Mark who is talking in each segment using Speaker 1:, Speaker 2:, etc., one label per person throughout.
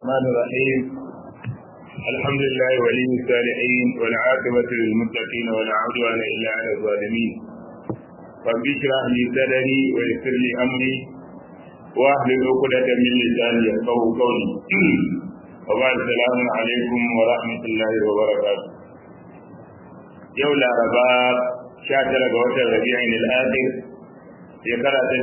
Speaker 1: الرحمن الرحيم الحمد لله ولي الصالحين والعاقبة للمتقين ولا عدوان إلا على الظالمين رب اشرح لي صدري ويسر لي أمري واحلل عقدة من لساني يفقهوا قولي وبعد السلام عليكم ورحمة الله وبركاته يوم الأربعاء 19 ga watan Rabi'in al-Akhir shekara ta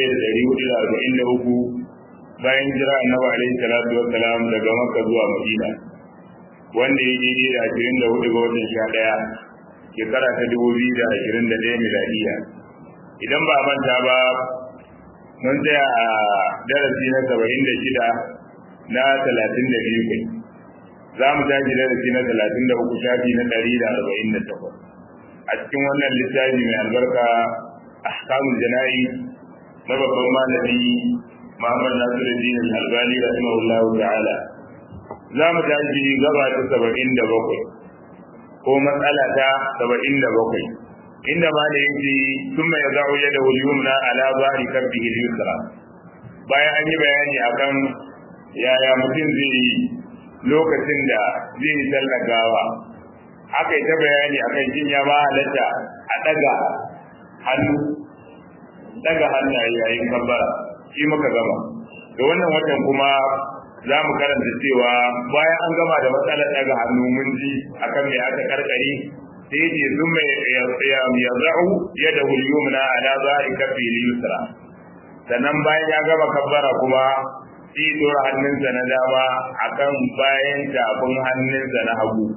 Speaker 1: 1443 bayan jira annabi alaihi salatu wassalam daga Makka zuwa Madina wanda ya yi da 24 ga watan 11 shekara ta 2021 miladiya. Idan ba manta ba mun tsaya a darasi na 76 na 32 kai za mu tashi darasi na 33 shafi na 148 a cikin wannan littafi mai albarka ahkamul jana'i na babban malami Muhammad Nasiruddin Al-Albani rahimahullahu ta'ala. Za mu tashi gaba ta 77 ko matsala ta 77 inda ma da yake thumma yad'u yadahu al-yumna ala zahri kabbihi al-yusra. Bayan an yi bayani akan yaya mutum zai yi lokacin da zai yi sallar gawa, aka yi ta bayani akan shin ya ba halatta a daga hannaye yayin kabbara, shi muka gama. Da wannan watan kuma za mu karanta cewa bayan an gama da matsalar daga hannu mun ji akan me aka karkare, sai yace zumma yaz'u yadahu al-yumna ala zahri kaffi al-yusra. Sannan bayan ya gama kabbara kuma sai dora hannunsa na dama akan bayan tafin hannunsa na hagu.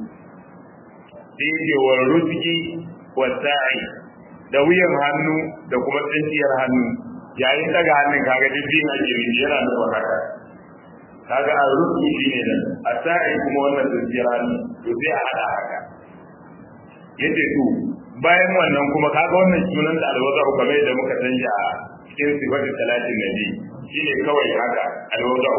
Speaker 1: Sai yace wa ruski wa sa'i, da wuyan hannu da kuma tsintsiyar hannu yayin daga hannun kaga dindin a jiri yana da haka, kaga a rufi shine nan a sa'i kuma wannan tsintsiyar hannu to sai a hada haka. Yace to bayan wannan kuma kaga wannan sunan da alwaza kamar da muka sanya a cikin sifatin salatin nabi shine kawai haka alwaza.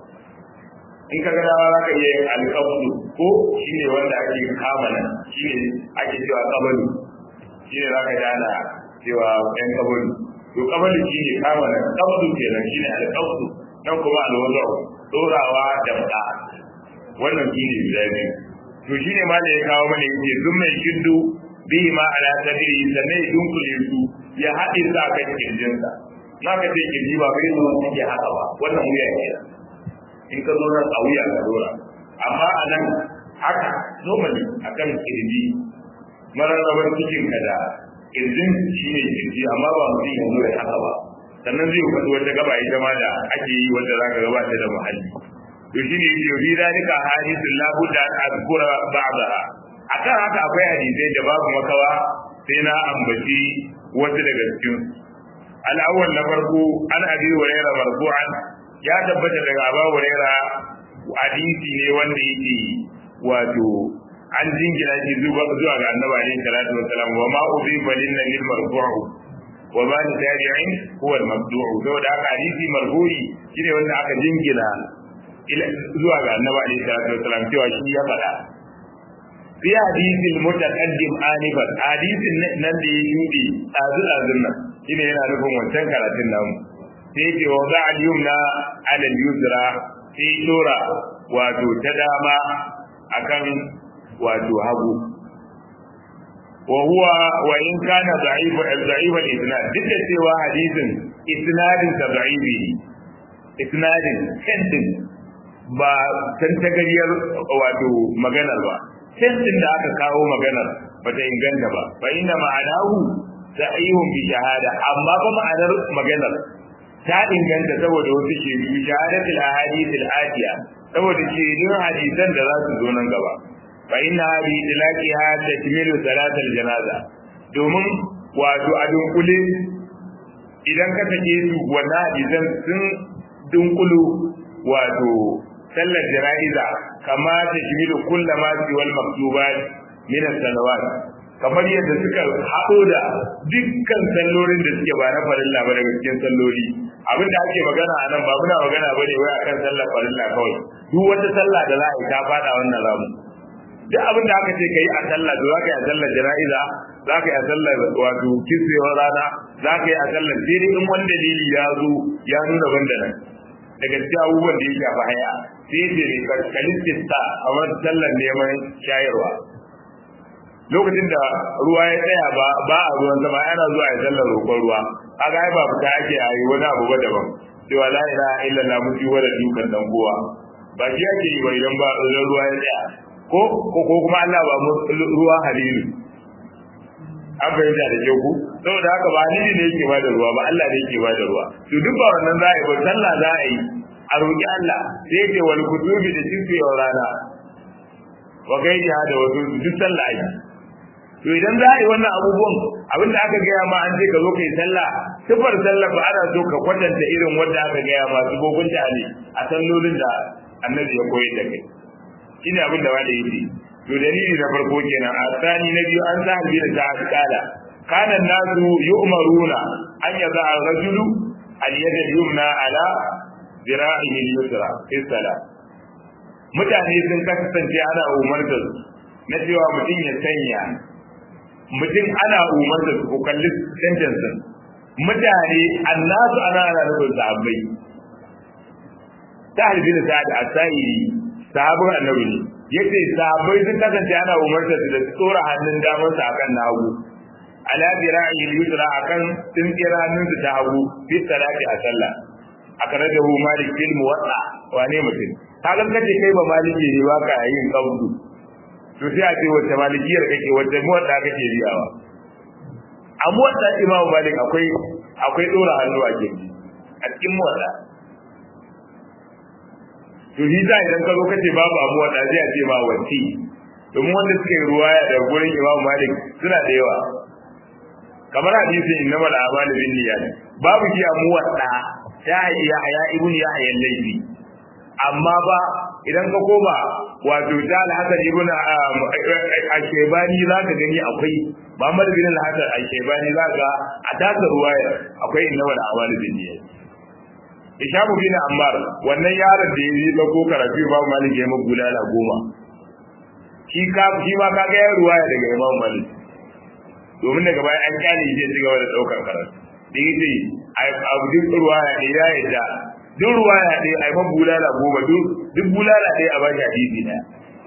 Speaker 1: In kaga dawa zaka iya yin alqabdu ko shine wanda ake kama nan shine ake cewa qabalu, shine zaka dana cewa ɗan qabalu. To qabalu shine kama nan, qabdu kenan shine alqabdu, nan kuma alwaza dorawa da fada. Wannan shine guda biyu. To shine ma da ya kawo mana yake duk mai shiddu bi ma ala sabiri sannan dunkule su ya haɗe sa kan kirjinsa. Na ka ce kirji ba bai zo yake haka ba, wannan wuya ne. In ka zo nan a wuya ka dora, amma a nan haka normally akan kirji mararrabar cikin ka da kirjin shine kirji, amma ba mutum ya zo da haka ba. Sannan zai faɗi wata gaba ita ma da ake yi wanda za ka gabata da muhalli. To shine yake fi dalika hadithun la budda an azkura ba'daha. Akan haka akwai hadisai da babu makawa sai na ambaci wasu daga cikin. Al-awwal na farko an abi hurairah marfu'an, ya tabbata daga Abu Hurairah hadisi ne wanda yake wato an jingina shi zuwa ga Annabi alaihi salatu wasallam, wa ma udifa lin nabi marfu'u wa ma li tabi'in huwa al-mabdu'u. Saboda haka hadisi marfu'i shine wanda aka jingina zuwa ga Annabi alaihi salatu wasallam cewa shi ya faɗa. Fi hadisil mutaqaddim anifan, hadisin nan da ya yudi azul nan shine yana nufin wancan karatun namu. Sai ce wa za a yumna ala yusra, sai dora wato ta dama akan wato hagu. Wa huwa wa in kana da'if al-isnad, duk da cewa hadisin isnadin sa da'ifi, isnadin sentin ba tantagariyar wato maganar ba, sentin da aka kawo maganar ba ta inganta ba. Fa inna ma'anahu sa'ihun bi shahada, amma ba ma'anar maganar ta inganta saboda wasu shaidu, shahadatul ahadithil atiya, saboda shaidun hadisan da za su zo nan gaba. Fa inna bi idlaqiha takmilu salatul janaza, domin wato a dunkule idan ka take su wannan hadisan sun dunkulu wato sallar jana'iza kama takmilu kullama wal maktubat min as-salawat, kamar yadda suka haɗo da dukkan sallolin da suke ba na farilla ba daga cikin salloli. Abin da ake magana a nan ba muna magana bane wai akan sallar farilla kawai, duk wata sallah da za a yi ta fada wannan ramu. Duk abin da aka ce ka yi a sallah, to za ka yi a sallar jana'iza, za ka yi a sallar wato kiswewar rana, za ka yi a sallar sai in wani dalili ya zo ya nuna banda nan. daga cikin abubuwan da ya shafi haya sai ce ne kalistista a wani sallar neman shayarwa lokacin da ruwa ya tsaya ba a ruwan sama yana zuwa ya sallar roƙon ruwa kaga ai ba fita ake yi wani abu ba daban cewa la ilaha illallah mutu wa da dukan dan kowa ba shi ake yi ba idan ruwa ya tsaya ko kuma Allah ba mu ruwa halilu an bayyana da kyau ku saboda haka ba halili ne yake bada ruwa ba Allah ne yake bada ruwa to duk ba wannan za a yi ba sallah za a yi a roƙi Allah sai ce wal kutubi da jinsi wa rana wa gaida da wasu duk sallah yi to idan za a yi wannan abubuwan abinda aka gaya ma an ce ka zo kai sallah sifar sallah ba ana so ka kwatanta irin wanda aka gaya ma su gogunta ne a sallolin da annabi ya koyar da kai shine abin da wanda yake to dalili na farko kenan a tsani na biyu an sa halbi da ta kala kana nasu yu'maruna an yaza ar-rajulu al-yad al-yumna ala zira'ihi al-yusra fi salat mutane sun kasance ana umartar na cewa mutum ya sanya mutum ana umartar su kalli sentence mutane annasu ana nufin sahabbai ta halbi da ta asai sahabin annabi ne yace sahabbai sun kasance ana umarta su da tsora hannun damar su akan nagu ala dira'i yusra akan tsinkira hannun su ta hagu fi salati a sallah aka rajahu malik fil muwatta wane mutum ka ga kace kai ba maliki ne ba ka yin kabdu to sai a ce wacce malikiyar kake wacce muwatta kake biyawa a muwatta imamu malik akwai dora hannu a cikin muwatta to shi da idan ka zo kace babu abuwa da zai ce ba wanti domin wanda suke ruwaya da gurin Imam Malik suna da yawa kamar hadisin innamal a'malu binniyat babu shi amuwa da ya ibn Yahya al-Laythi amma ba idan ka koma wato da al-Hasan ibn al-Shaybani zaka gani akwai Muhammad bin al-Hasan al-Shaybani zaka a taka ruwaya akwai innamal a'malu binniyat Ishamu bin Ammar wannan yaron da yayi dauko karatu Imam Malik ya maka bulala 10 shi ma kaga ya ruwaya daga Imam Malik domin daga bayan an kyale shi ya cigaba da daukar karatu da yace abu duk ruwaya ne ya yadda duk ruwaya ne ai maka bulala 10 duk bulala dai a baki hadisi daya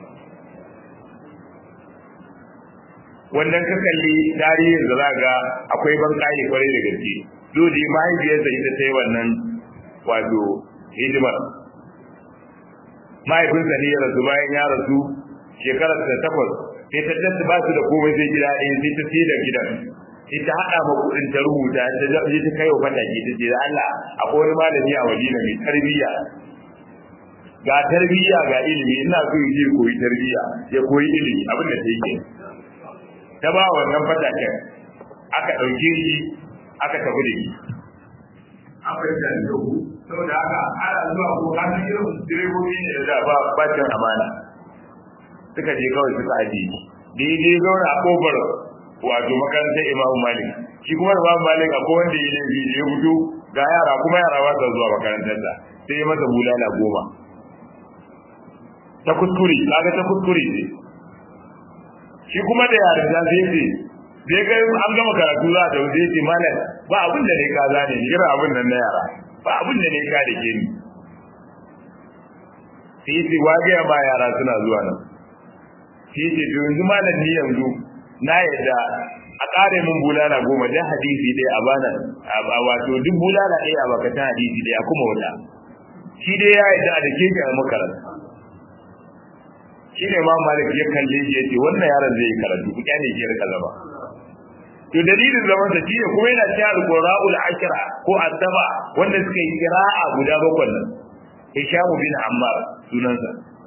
Speaker 1: wannan ka kalli tarihin da zaka akwai ban kai kwarai da gaske dole mahaifiyarsa ita ta yi wannan wato hidimar mahaifinsa ne ya rasu bayan ya rasu shekarar ta 8 sai ta tattata ba su da komai sai gida ɗaya sai ta sai da gidan sai ta haɗa ma kuɗin ta rubuta ta kai wa fataki ta ce da Allah akwai wani malami a Madina mai tarbiyya ga tarbiyya ga ilimi ina so ya je koyi tarbiyya ya koyi ilimi abin da take ta ba wannan fataken aka ɗauke shi aka tafi da shi akwai da yau saboda haka ana zuwa ko kan irin direbobi ne da ba bacin amana suka je kawai suka aje daidai zauna a kofar wato makarantar Imam Malik shi kuma Imam Malik akwai wanda ya yi ya fito ga yara kuma yara ba su zuwa makarantar sa sai ya masa bulala 10 ta kuskure kaga ta kuskure ne shi kuma da yaran da zai ce da ga an gama karatu za ta wuce ce malam ba abin da ne ka zane jira abin nan na yara ba abin da ne ka da ke ni sai ce wage ba yara suna zuwa nan sai ce to yanzu malam ni yanzu na yadda a kare mun bulala 10 da hadisi dai a bana a wato duk bulala dai a bakatan hadisi dai a kuma wata shi dai ya yadda da ke ga makaranta shi ne ma malik ya kalle shi yace wannan yaron zai yi karatu ku kyale shi rika zama to dalilin zaman sa shine kuma yana cewa al-qura'ul ashra ko asaba wanda suka yi qira'a guda 7 nan Hisham bin Ammar sunansa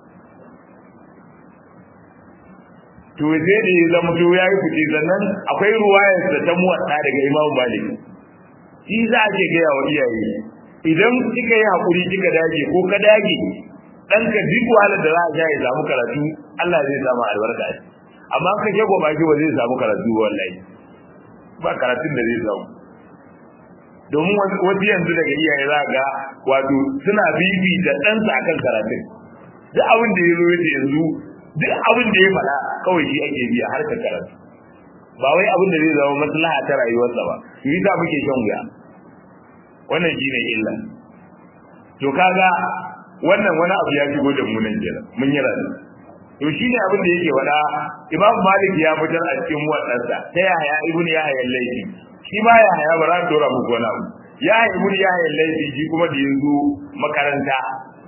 Speaker 1: to zai da zama to yayi kuɗi sannan akwai ruwayar da ta muwatta daga Imam Malik shi za a ce ga yawa iyaye idan kika yi hakuri kika dage ko ka dage danka duk wahalar da za a ja ya samu karatu Allah zai samu albarka amma ka je gobe ba zai samu karatu wallahi ba karatun da zai samu domin wani yanzu daga iyaye za ga wato suna bibi da ɗansa akan karatun duk abin da ya zo yanzu duk abin da ya faɗa kawai shi ake biya har ka karatu ba wai abin da zai zama maslaha ta rayuwarsa ba yi za muke shan wuya wannan shi ne illa to kaga wannan wani abu ya shigo da mu nan kenan mun yi rani to shine abin da yake wada Imam Malik ya fitar a cikin wadansa ta Yahya ibn Yahya al-Laythi shi ma Yahya ba ran dora muku wani abu Yahya ibn Yahya al-Laythi shi kuma da yazo makaranta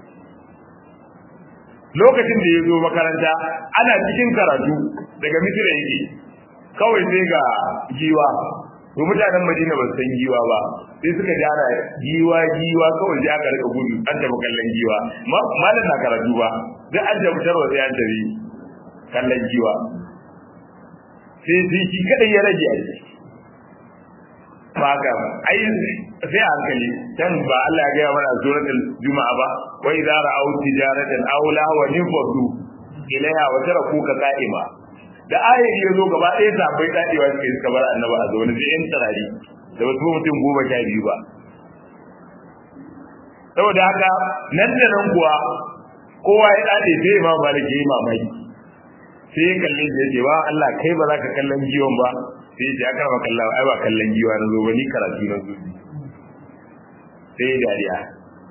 Speaker 1: lokacin da yazo makaranta ana cikin karatu daga Misra yake kawai sai ga giwa to mutanen Madina ba san giwa ba sai suka jara giwa kawai sai aka rika gudu an tafi kallon giwa malam na karatu ba duk an tafi tarwa sai an tafi kallon giwa sai shi kadai ya rage ai baka ai sai hankali dan ba Allah ya ga mana suratul juma'a ba wa idza ra'aw tijaratan aw lahwan fadu ilaiha wa tarakuka qa'ima da ayar ya zo gaba ɗaya sabai dadewa suka bar annabi a zaune sai yan tarari da wasu mutum 12 ba saboda haka nan da nan kuwa kowa ya dade sai Imam Malik yayi mamaki sai kalle shi yace wa Allah kai ba za ka kallon giwon ba sai ya karba kallawa ai ba kallon giwa na zo ba ni karatu na zo sai dariya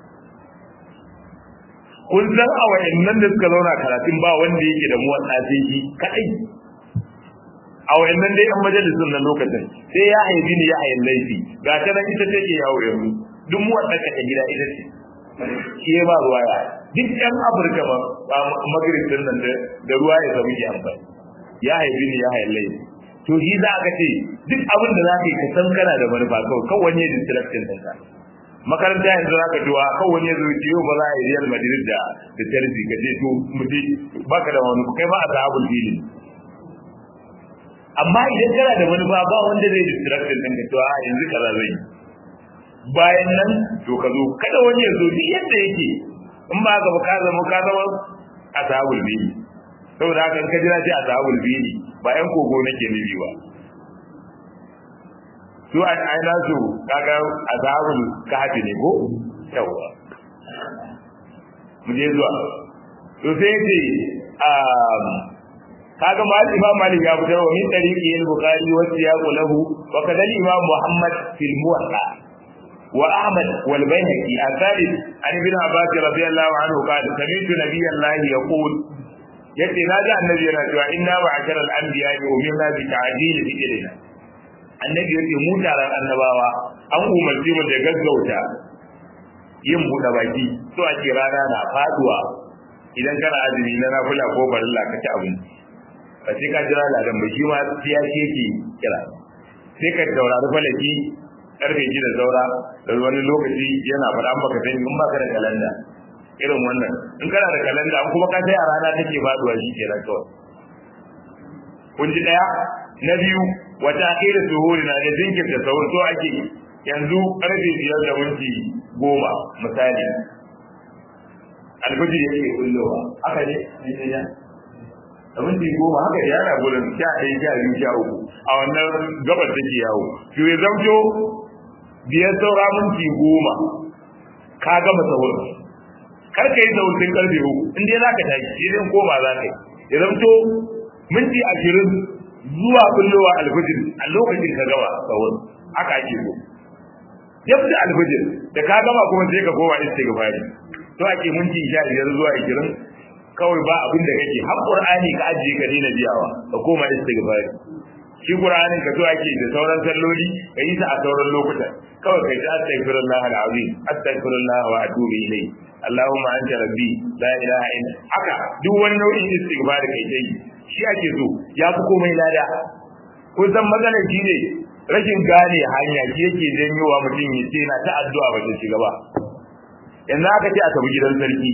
Speaker 1: kun san a wayannan da suka zauna karatun ba wanda yake da muwatsa sai shi kadai a wayannan dai an majalisun nan lokacin sai ya haifi ni ya hayin laifi ga ta nan ita take yawo yanzu duk muwatsa ka ta gida ita ce shi ba ruwa ya duk ɗan Afirka ba magritin nan da ruwa ya zama ke amfani ya haifi ni ya hayin laifi to shi za ka ce duk abin da za ka yi ka san kana da manufa kawai wani ya distraction ɗinka makaranta yanzu za ka tuwa kawai wani ya zo ce yau ba za a yi Real Madrid da Chelsea ka ce to mutum baka da wani kai ma a sahabul fili amma idan kana da manufa ba wanda zai distraction ɗinka to a yanzu kaza zai bayan nan to ka zo kada wani ya zo duk yadda yake in ba ka ka zama a sahabul fili saboda haka in ka jira ce a sahabul fili ba yan kogo nake nufi ba su an aina su kaga azabul kahfi ne ko yawa muje zuwa to sai ce kaga Imam Malik ya fitar wa min tariqi al-Bukhari wa siyaqu lahu wa kadal Imam Muhammad fil Muwatta wa Ahmad wal Bayhaqi al-Thalith an ibn Abbas radiyallahu anhu qala sami'tu nabiyyallahi yaqul yace naji annabi yana cewa inna ba'athara al-anbiya umirna bi ta'dil fi'lina annabi yake mu taron annabawa an umarci mu da gaggauta yin buɗe baki to a ce rana na faduwa idan kana azumi na nafila ko barilla ka ci abinci ba sai ka jira ladan ba shi ma ya ce ke kira sai ka taurari falaki karfe 6 da saura da wani lokaci yana faɗa an baka sani in ba ka da kalanda irin wannan in kana da kalanda an kuma ka sai a rana take faduwa shi kenan kawai kun ji daya na biyu wata akira suhuri na da jinkirta sahur so ake yanzu karfe 5 da minti 10 misali alfajir yake kullowa haka ne ya da minti 10 haka yana gurin 11 12 13 a wannan gabar take yawo to ya zamto biyar saura minti 10 ka gama sahur kar ka yi sahur din karfe 3 in dai zaka tashi idan koma zaka yi ya zamto minti 20 zuwa kullowa alfajir a lokacin ka gaba sahur haka ake so yabda alfajir da ka gama kuma sai ka koma istighfari to ake minti 15 zuwa 20 kawai ba abin da kake har qur'ani ka ajiye ka dina biyawa ka koma istighfari shi qur'anin ka to ake da sauran salloli ka yi ta a sauran lokuta kawai kai ta astaghfirullah alazim astaghfirullah wa atubu ilayhi allahumma anta rabbi la ilaha illa haka duk wani nau'in istighfari kai dai shi ake so ya fi komai lada kun san matsalar shi ne rashin gane hanya shi yake janyowa mutum ya ce na ta addu'a ba ta shiga ba yanzu aka ce a tafi gidan sarki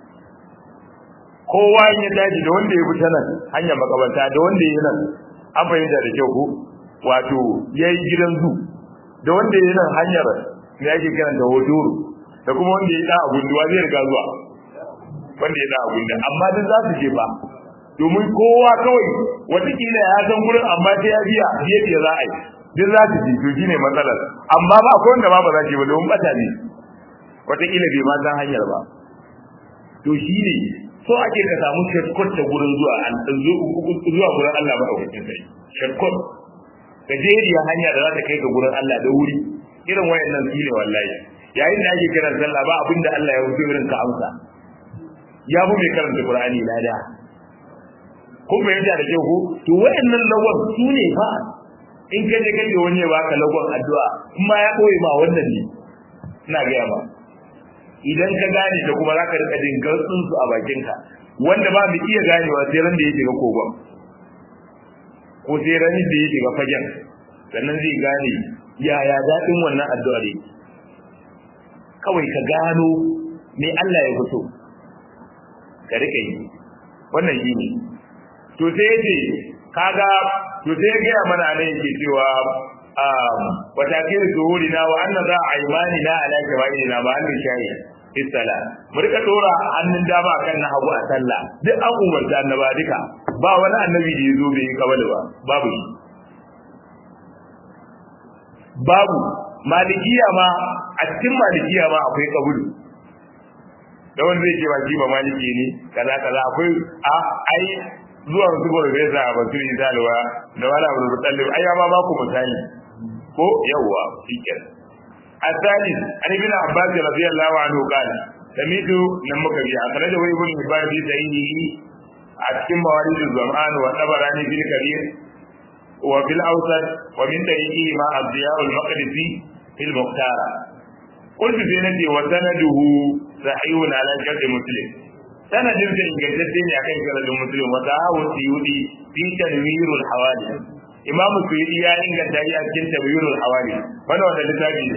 Speaker 1: kowa in ya tashi da wanda ya fita nan hanyar makabarta da wanda ya yi nan an fahimta da kyau ko wato ya yi gidan zu da wanda ya yi nan hanyar da yake kiran da hotoro da kuma wanda ya yi ɗan agunduwa zai riga zuwa wanda ya ɗan agunduwa amma duk za su je ba domin kowa kawai watakila ya san gurin amma sai ya biya biye za a yi duk za su ji to shine matsalar amma ba akwai wanda ba za su yi ba domin bata ne watakila bai ma san hanyar ba to shine so ake ka samu shortcut ta gurin zuwa gurin Allah madaukakin sai shortcut ka je da hanya da za ta kai ka gurin Allah da wuri irin wayannan su ne wallahi yayin da ake kiran sallah ba abinda Allah ya wuce irin ka amsa ya fi mai karanta Qur'ani lada ko bai yadda da kyau ko to wayannan lawan su ne fa in ka je kaje wani ya baka lawan addu'a kuma ya koyi ma wannan ne ina ga ba idan ka gane da kuma zaka rika jin gatsun su a bakinka wanda ba mu iya ganewa sai ran da yake ga kogon ko sai ran da yake ga fagen sannan zai gane yaya dadin wannan addu'a ne kawai ka gano me Allah ya fito ka rike yi wannan shine to sai yace kaga to sai ga mana ne yake cewa wa takir zuhurina wa anna za aymanina ala jawaina ba an shayi isala mu rika dora hannun dama kan na hagu a sallah duk an umarta annaba duka ba wani annabi da yazo bai kabali ba babu malikiya ma a cikin malikiya ma akwai kabulu da wanda zai ce ba shi ba maliki ne kaza akwai ai zuwa su gobe za a basu yi zalwa da wala abu da tallib ai ya ba ku misali ko yawa shikenan الثالث عن ابن عباس رضي الله عنه قال سميت لما كبي أخرجه ابن حبان في صحيحه أتكم موارد الزمان والطبراني في الكبير وفي الأوسط ومن طريقه مع الضياء المقدسي في المختار قلت في نفسي وسنده صحيح على شرط مسلم سند إن جدتني أكن شرط مسلم وتعاو السيودي في تنوير الحوادث إمام السيودي يا إن جدتني أكن تنوير الحوادث فأنا وأنا لتابعي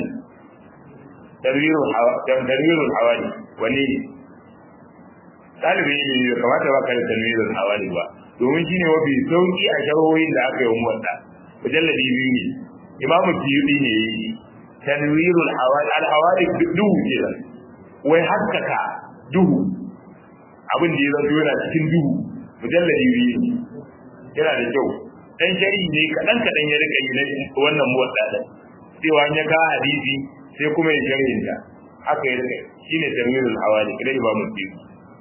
Speaker 1: tanwirul hawali wani talibi ne ya kamata ba kai tanwirul hawali ba domin shine mafi sauki a sharhohin da aka yi wa muwatta mujalladi biyu ne imamu tiyudi ne tanwirul hawali al hawali duhu kenan wai haskaka duhu abin da ya zanto yana cikin duhu mujalladi biyu ne yana da kyau dan shari'i ne kadan ya rika yi na wannan muwatta da cewa ya ga hadisi sai kuma ya sharhinta haka ya rike shine tarwirul hawali kidai ba mu ci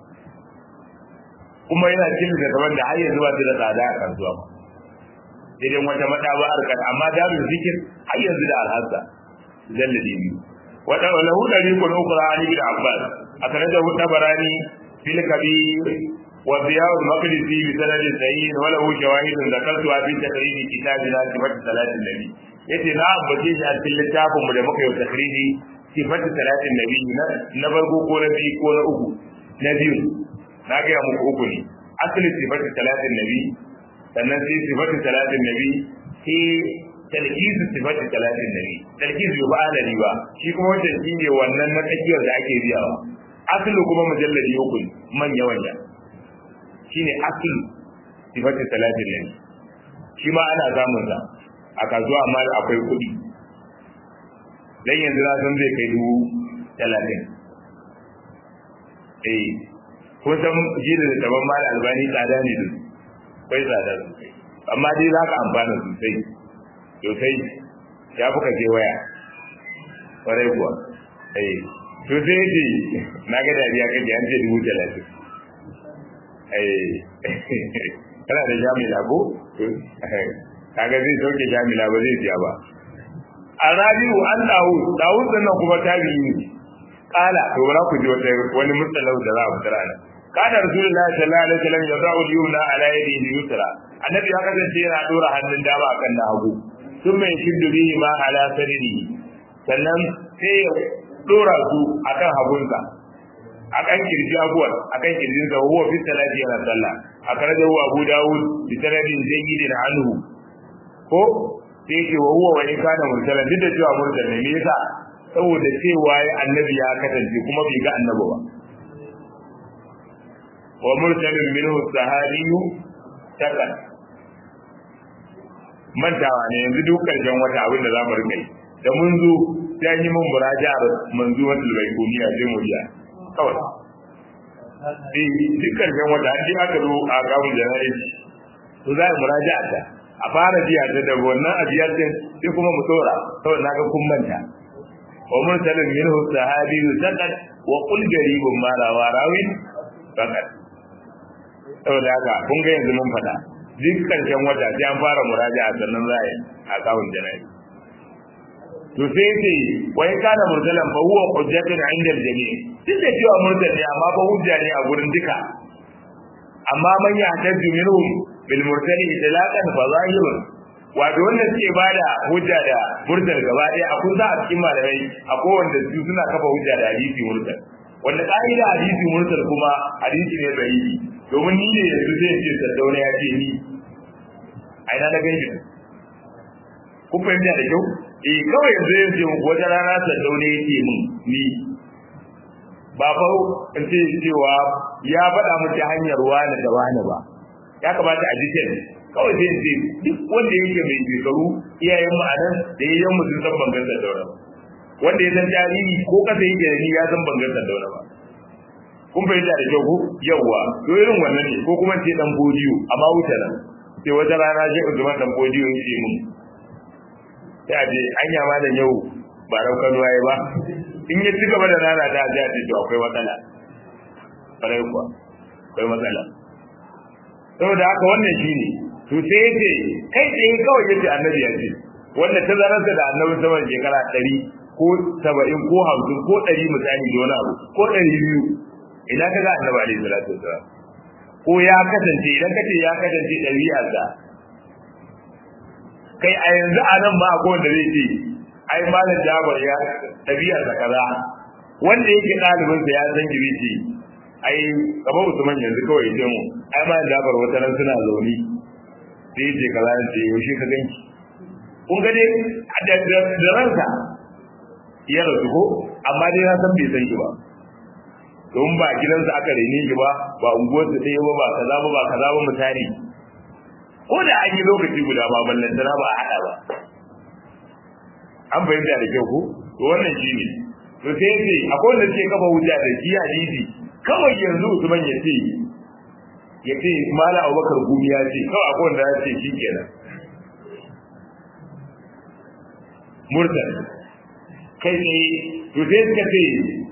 Speaker 1: kuma yana cikin da kaman da har yanzu ba da tsada a kasuwa ba idan wata madaba arkan amma darul zikir har yanzu da alhassa jalladi biyu wada lahu dariqul ukhra ali bin abbas akhraja tabarani fil kabir wa ziyaad al-maqdisi bi sanad sahih wa lahu shawahid dhakartuha fi taqrib kitabina sifat salatin nabi yace na ambace shi a cikin littafin mu da muka yi takriri sifatu salatin nabi na farko ko na biyu ko na uku na biyu na ga muku uku ne asali sifatu salatin nabi sannan sai sifatu salatin nabi sai talkizu sifatu salatin nabi talkizu ba alali ba shi kuma wannan shine wannan na tsakiyar da ake biyawa asali kuma mujalladi uku manya wanya shine asali sifatu salatin nabi shi ma ana samun sa a kasuwa amma akwai kuɗi dan yanzu na san zai kai 30 kun san jini da taban mal albani tsada ne duk kai tsada sosai amma dai za ka amfana sosai ya fuka je waya kwarai kuwa to sai ce na ga dariya kake an ce 30 kana da jami'a ko kaga zai sauke jamila ba zai biya ba arabiu an dawud nan kuma tabi'i ne kala to bara ku ji wani mutsalau da za a fitar ana kana rasulullahi sallallahu alaihi wasallam ya da'u yumna ala yadihi yusra annabi ya kasance yana dora hannun dama akan na hagu sun mai shiddu bihi ma ala sadri sannan sai ya dora su akan hagunsa akan kirji abuwan akan kirjinsa huwa fi salati yana sallah akhrajahu abu dawud bi sanadin jayyidin anhu ko sai ce wa huwa wani kana mursalan duk da cewa mursal ne me yasa saboda cewa ya annabi ya kasance kuma bai ga annabi ba wa mursalun minhu sahabiyyu takan mantawa ne yanzu duk karshen wata abin da za mu rika yi da mun zo sai yi mun muraja'ar manzuwatul baykuniya sai mu biya kawai duk karshen wata an ji aka zo a gawun jana'i to za a muraja'a ta a fara biya ta da wannan abiyar din sai kuma mu tsora saboda naga kun manta wa mursalin minhu sahabi zakat wa qul garibun ma rawa rawin zakat saboda haka kun ga yanzu mun fada duk karshen wata sai an fara muraja'a sannan za a yi a kawun jana'i to sai ce wa in kana mursalan fa huwa hujjatun 'inda al-jami' duk da cewa mursal ne amma ba hujja ne a gurin duka amma man yahtaju minhum bil mursali itlaqan fa zahirun wato wanda suke bada hujja da mursal gaba ɗaya a kun za a cikin malamai akwai wanda su suna kafa hujja da hadisi mursal wanda ka'ida hadisi mursal kuma hadisi ne sahihi domin ni ne yanzu zai ce Sardauna ya ce ni a ina na ganshi kun fahimta da kyau kawai yanzu ya ce wata rana Sardauna ya ce min ni ba fa in ce cewa ya faɗa mu ta hanyar wani da wani ba ya kamata a jikin kawai sai ce duk wanda yake mai shekaru iyayen mu anan da yayin mu sun san bangan Sardauna wanda ya san tarihi ko kasa yake da ni ya san bangan Sardauna ba kun fahimta da kyau ko yawa to irin wannan ne ko kuma ce dan bodiyo amma wuta nan sai wata rana je Usman dan bodiyo ya ce mun sai a je anya ma da yau ba raukan waye ba in ya ci gaba da rana da a ce to akwai matsala farai kuwa akwai matsala saboda haka wannan shine to sai yace kai tsaye kawai yace annabi ya ce wanda ta zararsa da annabi sama shekara 100 ko 70 ko 50 ko 100 misali da wani abu ko 200 idan ka ga annabi alaihi salatu wasallam ko ya kasance idan kace ya kasance dabi'arsa kai a yanzu a nan ma akwai wanda zai ce ai malam Jabir ya dabi'arsa kaza wanda yake dalibin sa ya san gibi ce ai kamar Usman yanzu kawai idan mu ai malam Jabir wata ran suna zauni sai ce kaza ce yaushe ka ganki kun ga dai da ransa ya rasu ko amma dai na san bai san shi ba don ba gidansa aka rene shi ba unguwarsa ɗaya ba kaza ba kaza ba misali ko da an yi lokaci guda ba ballantana ba a haɗa ba an fahimta da kyau ko to wannan shi ne to sai ce akwai wanda suke kafa hujja da shi hadisi kawai yanzu Usman ya ce mala Abubakar Gumi ya ce kawai akwai wanda ya ce shi kenan murtad kai ne to sai suka ce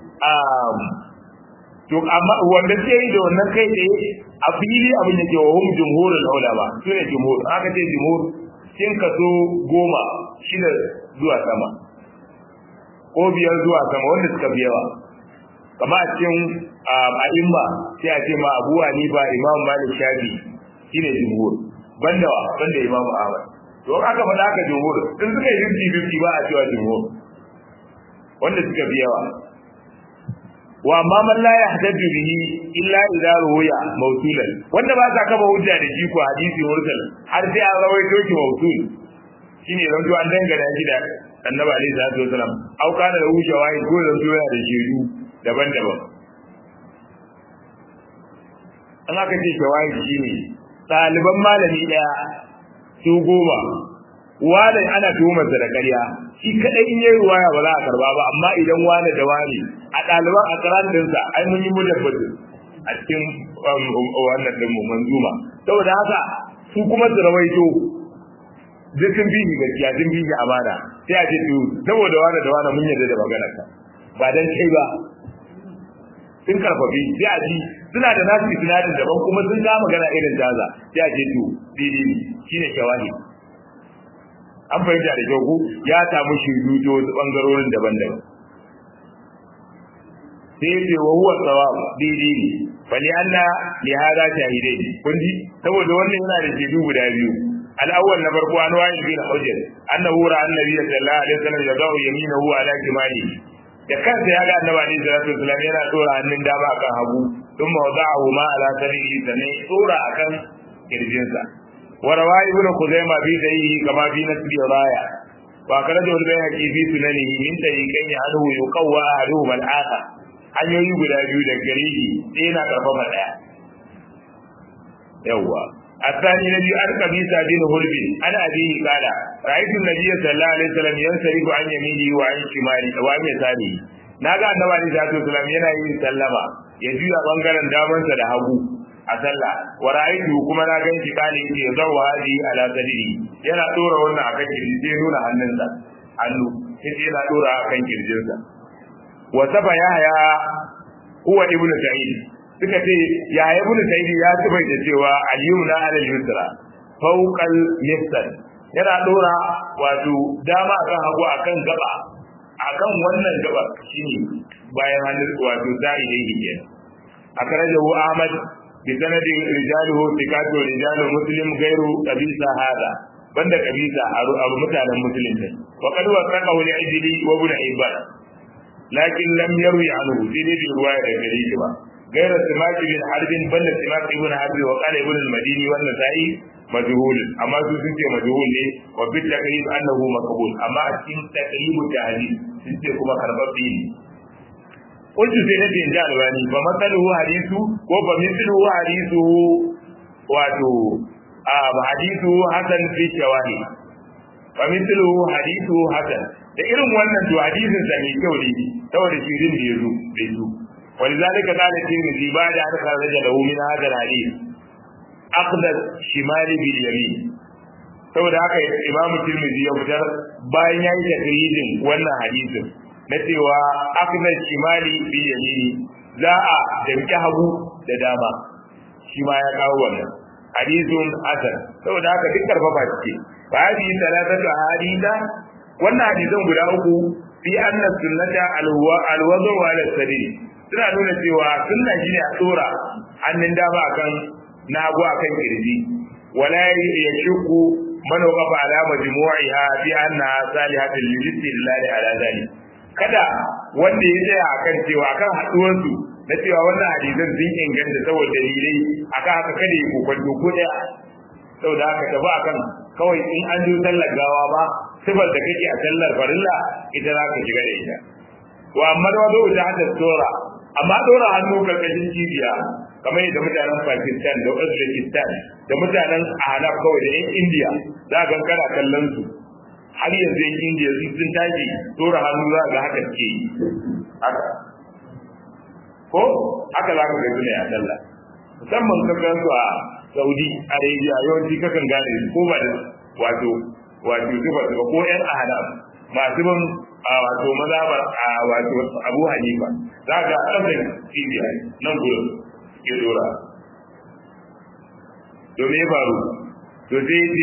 Speaker 1: to amma wanda ke yi da wannan kai tsaye a fili abin da ke wa hum jumhurul ulama su ne jumhur aka ce jumhur kin kaso 10 zuwa sama ko 5 zuwa sama wanda suka fi yawa kama a cikin a'imma sai a ce ma Abu Hanifa Imam Malik Shafi shine jumhur banda Imam Ahmad to aka faɗa aka jumhur in suka yi 50-50 ba a cewa jumhur wanda suka fi yawa wa amma man la yahtaju bihi illa idza ruya mawsulan wanda ba sa kafa hujja da shi ko hadisi mursal har sai an rawaito shi mawsul shine ran an dangana shi da Annabi alaihi salatu wasalam au kana da hujja wai ko ran yana da shedu daban-daban an aka ce shawai shine ɗaliban malami daya su 10 wani ana tuhumar da ƙarya shi kadai in yayi ruwaya ba za a karba ba amma idan wani da wani a ɗaliban a karan dinsa ai mun yi mudabbatu a cikin wannan din mu manzuma saboda haka su kuma su rawaito duk sun bi gaskiya sun bi amana sai a ce to saboda wani da wani mun yarda da maganar ka ba dan kai ba sun karfafi sai a ji suna da nasu isnadin daban kuma sun ga magana irin jaza sai a ce to dini shine shawahi an fahimta da kyau ya samu shaidu ta wasu bangarorin daban-daban sai ce wa huwa sawab daidai ne fali anna li hada shahidai kun ji saboda wannan yana da shaidu guda biyu al-awwal na farko an wa'il bin hujjar annahu ra'a annabi sallallahu alaihi wasallam yadau yaminahu ala kimani da kansa ya ga annabi alaihi salatu wasallam yana tsora hannun dama akan hagu thumma wada'ahu ma ala sarihi sannan tsora akan kirjinsa ورواه ابن خزيمة في سيئه كما في نسب راية وأخرجه البيهقي في سننه من طريقين عنه يقوى أحدهما الآخر أن يجب الأجود الكريم سينا كرفما الآن يوا الثاني الذي أرقى في سادين هرب أنا أبيه قال رأيت النبي صلى الله عليه وسلم ينصرف عن يمينه وعن شماله وعن يساره naga annabi alaihi salatu wasallam yana yin sallama ya juya bangaren damansa da hagu a sallah wa ra'aytu kuma na ganki kale yake zawa hadi ala sadri yana dora wannan akan kirji sai nuna hannunsa hannu sai yana dora akan kirjinsa wa saba yahya huwa ibnu sa'id suka ce yahya ibnu sa'id ya tubai da cewa ayyuna ala yusra fawqal misal yana dora wato dama akan hagu akan gaba akan wannan gaba shine bayan hannun wato zai dai yake akarajahu Ahmad bi sanadin rijaluhu thiqatu rijalu muslim ghairu qabisa hada banda qabisa abu mutanen muslim ne wa qad wasaqahu al-ijli wa ibn hibban lakin lam yarwi anhu fi riwaya da gari ba غير سماك بن حرب بل سماك بن حرب وقال ابن المديني والنسائي مجهول اما سوسنتي مجهول ne wa bi takrib annahu maqbul amma cikin takrib tahdid sunce kuma karbabbi ne qultu sai nabi inda albani ba matsaluhu hadithu ko ba mithluhu hadithu wato hadithu hasan fi shawahi ba mithluhu hadithu hasan da irin wannan to hadisin sa ne kyau ne saboda shirin da yazo bai zo ولذلك قال الترمذي بعد أن خرج له من هذا الحديث أخذ الشمال باليمين saboda haka Imam Tirmidhi ya fitar bayan yayi takririn wannan hadisin na cewa akhdha shimali bil yamini za a danki hagu da dama shi ma ya kawo wannan hadisun hasan saboda haka duk karfafa ce ba hadi salatatu hadida wannan hadisan guda uku fi anna sunnata alwadu wa al-sabil suna nuna cewa sunna shine a tsora hannun dama akan nagu akan kirji wala yashku man waqafa ala majmu'iha bi anna salihatul lillahi ala zalik kada wanda ya tsaya akan cewa akan haduwar su na cewa wannan hadisan sun inganta saboda dalilai akan haka kada ya kokonto ko daya saboda haka ta ba akan kawai in an zo sallar gawa ba sifar da kake a sallar farilla ita za ka shiga da ita wa amma da wazo ta hada tsora amma dora hannu karkashin cibiya kamar yadda mutanen Pakistan da Uzbekistan da mutanen Ahnaf kawai da 'yan India za ka kana kallon su har yanzu 'yan India sun tashi dora hannu za ga haka ce haka ko haka za ka ga su ne a sallah musamman ka gan su a Saudi Arabia yawanci kakan gane ko ba da wato zuba ko 'yan Ahnaf masu bin wato mazhabar wato Abu Hanifa za ga ɗan cibiya nan gurin ke dora to me faru to sai ce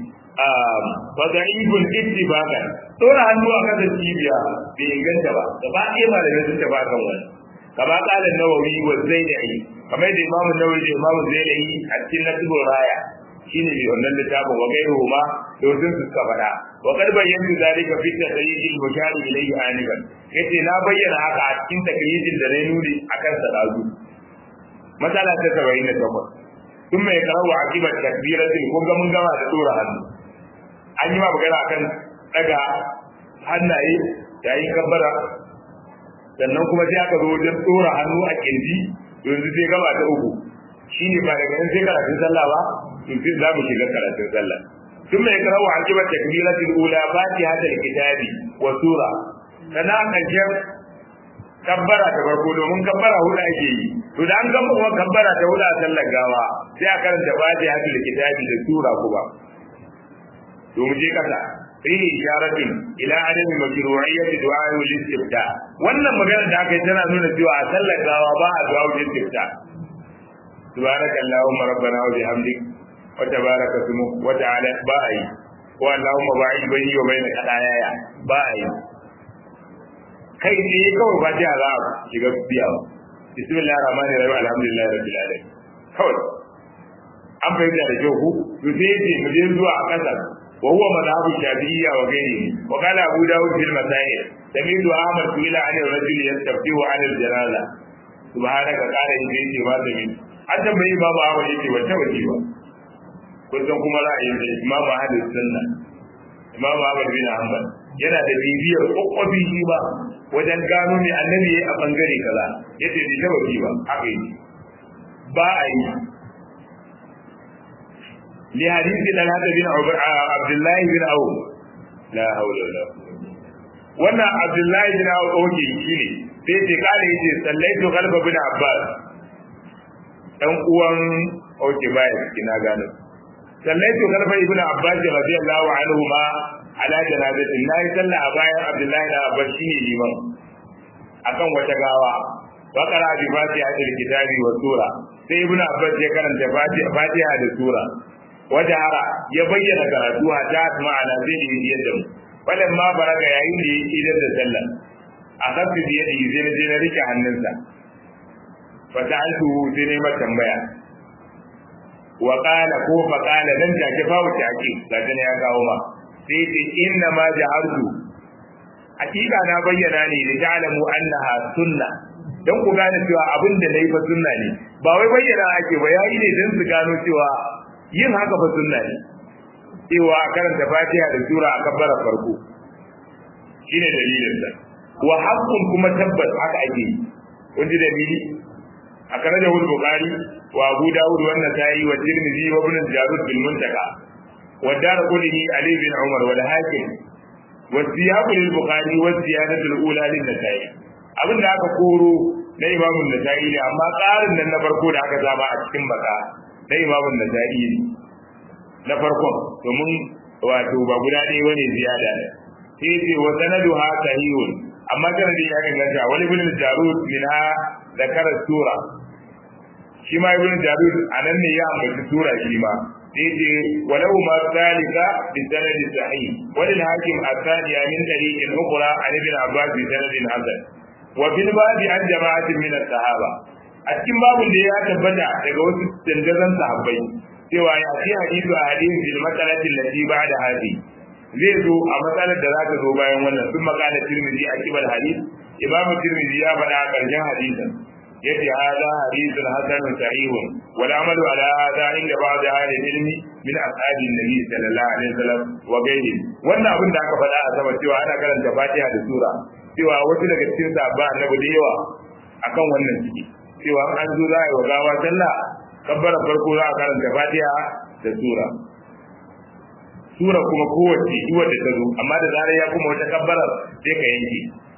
Speaker 1: fa da'ibun ittifaqa dora hannu a kan cibiya bai inganta ba da ba iya malamin sun taba kan wani kama qala an-Nawawi wa Zainai kamar da Imam an-Nawawi da Imam Zainai a cikin Nasbur Raya shine bi wannan littafin wa gairuhu ma to sun suka fada wa qad bayyana zalika fi takyid al-mushari ilayhi aniban yace na bayyana haka a cikin takyidin da nayi nuni akan sadazu masala ta 78 kuma ya karawa akibat takbiratin ko ga mun gama da dora hannu an yi ma magana akan daga hannaye yayin kabbara sannan kuma sai aka zo wajen dora hannu a kirji yanzu sai gaba ta uku shine ba daga nan sai karatun sallah ba to sai za mu shiga karatun sallah ثم يقرأ عقب التكبيرة الأولى فاتحة الكتاب وسورة فنا كجر كبرة تبركوا من كبرة هنا شيء فدا أن كبرة تولى سلك جوا سيأكل فاتحة الكتاب والسورة كبا ثم جي كذا فيه إشارة إلى عدم مشروعية دعاء الاستفتاء wannan magana da aka yi tana nuna cewa a sallar gawa ba a du'a istifta subhanakallahumma rabbana wa bihamdika وتبارك اسمك وتعالى باي واللهم باعد بيني وبين خطاياي باي kai ne kawai ba ji ala shiga biya bismillahir rahmanir rahim alhamdulillahi rabbil alamin kawai an bayyana da kyau to sai ce mu je zuwa kasa wa huwa madhhabu shafi'iyya wa ghairi wa qala abu daud fil masail tamidu ahmad ila an rajul yastaftihu an al janaza subhanaka qala in ji ba da min an tambayi babu ahmad yake wata waje ba kusan kuma ra'ayin da Imam Ahmad sunna Imam Ahmad bin Hanbal yana da bibiyar kokkobi shi ba wajen gano me annabi yayi a bangare kaza yace bai taba bi ba haka yi ba a yi li hadisi da hada bin Abdullah bin Aw la hawla wala wannan Abdullah bin Aw oke shine sai ce kale yace sallaitu qalba bin Abbas dan uwan oke bai kina gano sallaitu kalfa ibn abbas radiyallahu anhu ma ala janazatin nayi sallah a bayan abdullahi da abbas shine liman akan wata gawa bakara bi fatiha da kitabi wa sura sai ibn abbas ya karanta fatiha da sura wajahara ya bayyana karatu ta ma'ana zai yi yadda mu wannan ma baraga yayin da yake idan da sallah a kafi da yake zai na rike hannunsa fa ta'altu sai ne mata tambaya wa qala ko fa qala dan take fa wuce ake daga ne ya kawo ma sai ce inna ma jahartu hakika na bayyana ne da ta'lamu annaha sunna dan ku gane cewa abin da nayi fa sunna ne ba wai bayyana ake ba yayi ne dan su gano cewa yin haka fa sunna ne cewa karanta Fatiha da sura a kabbara farko shine dalilin sa wa haqqun kuma tabbas haka ake kun ji dalili a kana da Bukhari wa Abu Dawud wa Nasa'i wa Tirmidhi wa Ibn Jarud bil Muntaka wa Darqutni Ali bin Umar wal Hakim wa Siyaq lil Bukhari wa Ziyadatu al ula lin Nasa'i abinda aka koro na Imam Nasa'i ne amma tsarin nan na farko da aka zaba a cikin baka da Imam Nasa'i ne na farkon domin wato ba guda ɗaya wani ziyada ne sai ce wa sanaduha sahihun amma sanadin ya inganta wani ibn Jarud minha ذكر السورة شما ابن جابر أنني يعمل السورة شما يجي ولو ما ذلك بسند صحيح وللحاكم الثانية من طريق أخرى عن ابن عباس بسند حسن وفي الباب عن جماعة من الصحابة أتكلم باب اللي يتبدع تقول تنجزا صحابي سوى يأتي حديث أحاديث في المسألة التي بعد هذه zai zo a matsalar da za ta zo bayan wannan sun makala Tirmidhi a kibar hadith Imam Tirmidhi ya faɗa a ƙarshen hadisin yace hada hadithun hasanun sahihun wal amalu ala hada inda ba'd ahli ilmi min ashabi nabi sallallahu alaihi wasallam wa ghairihi wannan abin da aka faɗa a sama cewa ana karanta Fatiha da sura cewa wasu daga cikin sahabba annabi da yawa akan wannan ciki cewa an zo za a yi wa gawa sallah kabbara farko za a karanta Fatiha da sura sura kuma kowace duwar da ta zo amma da zarar ya kuma wata kabbarar sai ka yanke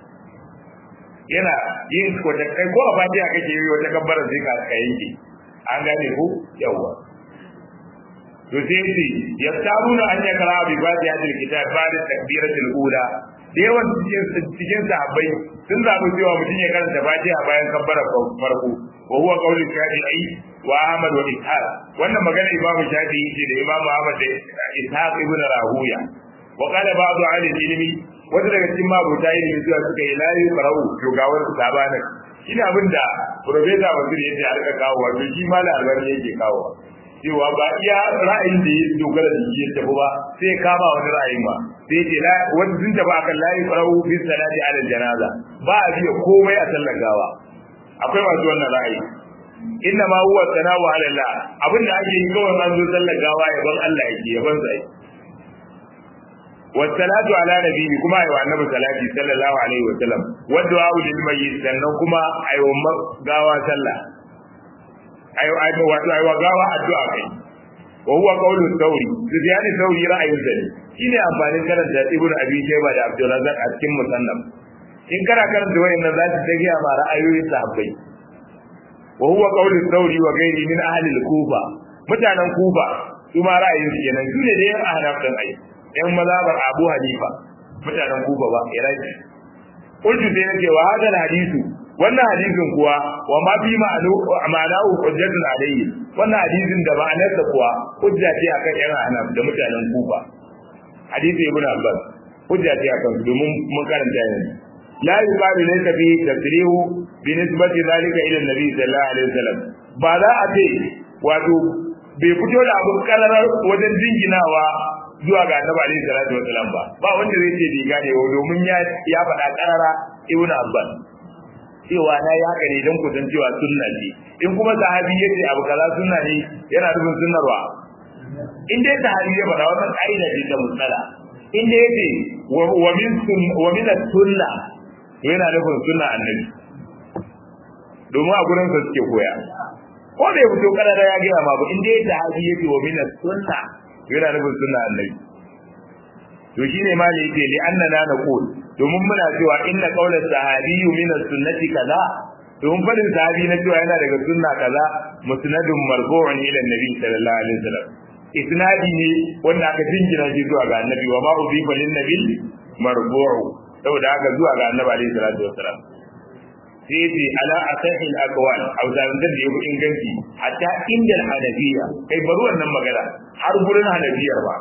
Speaker 1: yana yin wata kai ko a Fatiha kake yi wata kabbarar sai ka yanke an gane ko yawa to sai ce ya taruna an ya kara bi Fatiha da kitab ba da takbiratul ula da yawan cikin sahabbai sun zabi cewa mutum ya karanta Fatiha bayan kabbarar farko wa huwa qawlu Shafi'i wa Ahmad wa Ishaq wannan magana Imam Shafi'i ce da Imam Ahmad da Ishaq ibn Rahuya wa qala ba'du ahli ilmi wanda daga cikin mabuta ilmi zuwa suka yi layi qara'u to ga wani sabana ina abinda professor Wazir yace a rika kawo wato shi malam Albani yake kawo cewa ba iya ra'ayin da ya dogara da shi ya tafi ba sai kama wani ra'ayin ba sai ce wanda sun tafi akan layi qara'u fi salati ala janaza ba a biya komai a sallar gawa akwai masu wannan ra'ayi inna ma huwa sana'u ala Allah abinda ake yi kawai an zo sallar gawa yaban Allah yake yaban sai wa salatu ala nabiyyi kuma ayi wa annabi salati sallallahu alaihi wa sallam wa du'a lil mayyit sannan kuma ayi wa gawa sallah ayi wa gawa addu'a kai wa huwa qawlu thawri sufyan thawri ra'ayin sa ne shine amfanin karanta ibnu abi shayba da abdul razzaq a cikin musannaf in kana karanta wayannan za ta tafiya ma ra'ayoyin sahabbai wa huwa qawlu thawri wa ghayri min ahli al-kufa mutanen kufa su ma ra'ayin su kenan su ne da yan ahnaf dan ai yan mazhabar abu hanifa mutanen kufa ba iraki kullu sai yake wa hadal hadithu wannan hadisin kuwa wa ma bi ma'anahu hujjatun alayhi wannan hadisin da ma'anarsa kuwa hujja ce akan yan ahnaf da mutanen kufa hadisi ibn abbas hujja ce akan domin mun karanta yanzu la yuqalu laysa fi tasrihu bi nisbati zalika ila an-nabi sallallahu alaihi wasallam ba za a ce wato bai fito da abun kararar wajen jinginawa zuwa ga annabi alaihi salatu wasallam ba wanda zai ce bai gane wa domin ya faɗa karara ibn abbas cewa na yi haka ne don ku san cewa sunna ce in kuma sahabi yace abu kaza sunna ne yana nufin sunnarwa in dai sahabi ya faɗa wannan kaida ce ta musala in dai yace wa min sunna to yana nufin sunna annabi domin a gurin sa suke koya ko da ya fito karara ya gaya ma ba in dai sahabi yace wa min sunna yana nufin sunna annabi to shine ma ne yake li annana naqul domin muna cewa inna qawla sahabiyyu min as-sunnati kaza domin fadin sahabi na cewa yana daga sunna kaza musnadun marfu'un ila an-nabi sallallahu alaihi wasallam isnadi ne wanda aka jingina shi zuwa ga annabi wa ma udifa lin nabi marfu'u saboda haka zuwa ga annabi alaihi salatu wasallam sai ce ala asahil aqwal aw zalan da yake inganci hatta inda hanafiya kai bari wannan magana har gurin hanafiyar ba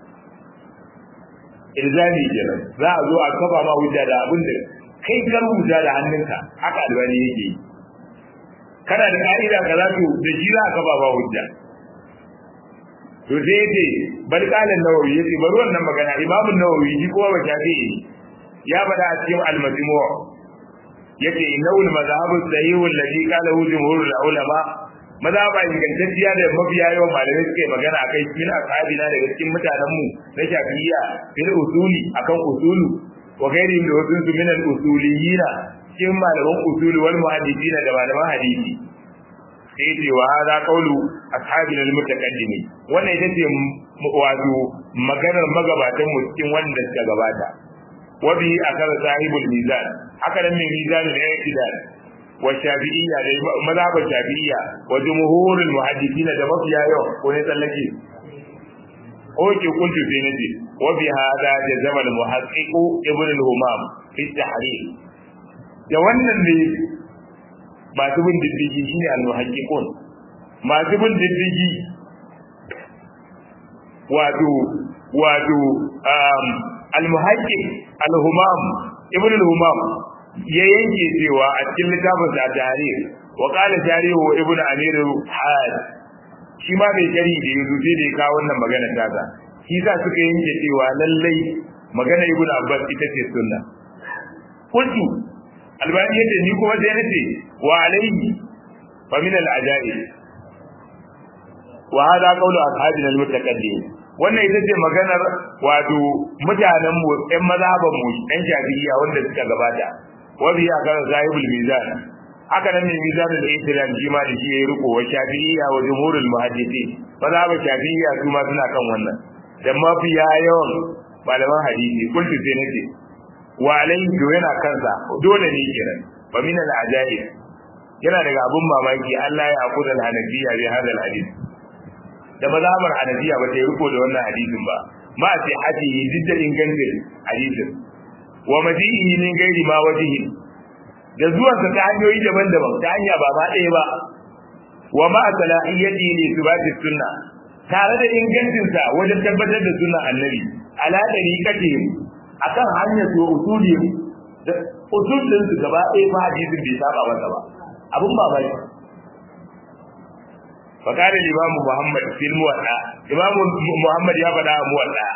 Speaker 1: ilzami kenan za a zo a kafa ma hujja da abin da kai ka rubuta da hannunka haka albani yake yi kana da ka'ida ka zato da shi za a kafa ma hujja to sai yace bal qala an-nawawi yace bari wannan magana imamu an-nawawi shi kuma ba shafi'i ya bada a cikin al-majmu' yace innahu al-madhhabu as-sahih alladhi qala jumhur al-ulama madhaba ingantacciya da mafiya yawan malamai suke magana akai min ashabina daga cikin mutanen mu na shafi'iyya fil usuli akan usulu wa ghairihim da wasu min al-usuliyina cikin malaman usuli wal muhaddithina da malaman hadisi sai ce wa hada qawlu ashabina al-mutaqaddimin wannan ita ce wato maganar magabatan mu cikin wanda suka gabata wa bi akal sahibul mizan haka nan mai mizan da yake da wa shafi'iyya da mazhabin shafi'iyya wa jumhurul muhaddithina da mafiya yau ko ne tsallake oke kuntu sai nace wa bi hada jazama al-muhaqqiq ibn al-humam fi tahrir da wannan ne masu bin diddigi shine al-muhaqqiqun masu bin diddigi wato al-muhaqqiq al-humam ibn al-humam ya yanke cewa a cikin littafin sa tahrir wa qala jarihu ibn amir had shi ma bai kari da yanzu sai da ya kawo wannan magana ta shi za suka yanke cewa lallai magana ibn abbas ita ce sunna kuntu albani yace ni kuma sai nace wa alayhi fa min al-ajaib wa hada qawlu ashabina al-mutaqaddim wannan ita ce maganar wato mutanen mu ɗan mazhaban mu ɗan shafi'iyya wanda suka gabata wa biya kan sahibul mizan haka nan ne mizanul ihtilam shi ma da shi yayi riko wa shafi'iyya wa jumhurul muhaddithin mazhaban shafi'iyya su ma suna kan wannan da mafiya yawan malaman hadisi kullu sai nace wa alayhi yana kansa dole ne kenan fa min al-ajaib yana daga abun mamaki Allah ya akuda al-hanafiya bi hada al-hadith da mazhabar hanafiya ba ta riko da wannan hadisin ba ma sai hadisi didda ingancin hadisin wa madihi min gairi ma wajihi da zuwan sa ta hanyoyi daban-daban ta hanya ba ma ɗaya ba wa ma salahiyati li thibati sunna tare da ingancin sa wajen tabbatar da sunnan annabi ala dariqati akan hanyar su usuli da usulin su gaba ɗaya fa hadisin bai saba masa ba abun mamaki fakar imam Muhammad fil muwatta imam Muhammad ya faɗa muwatta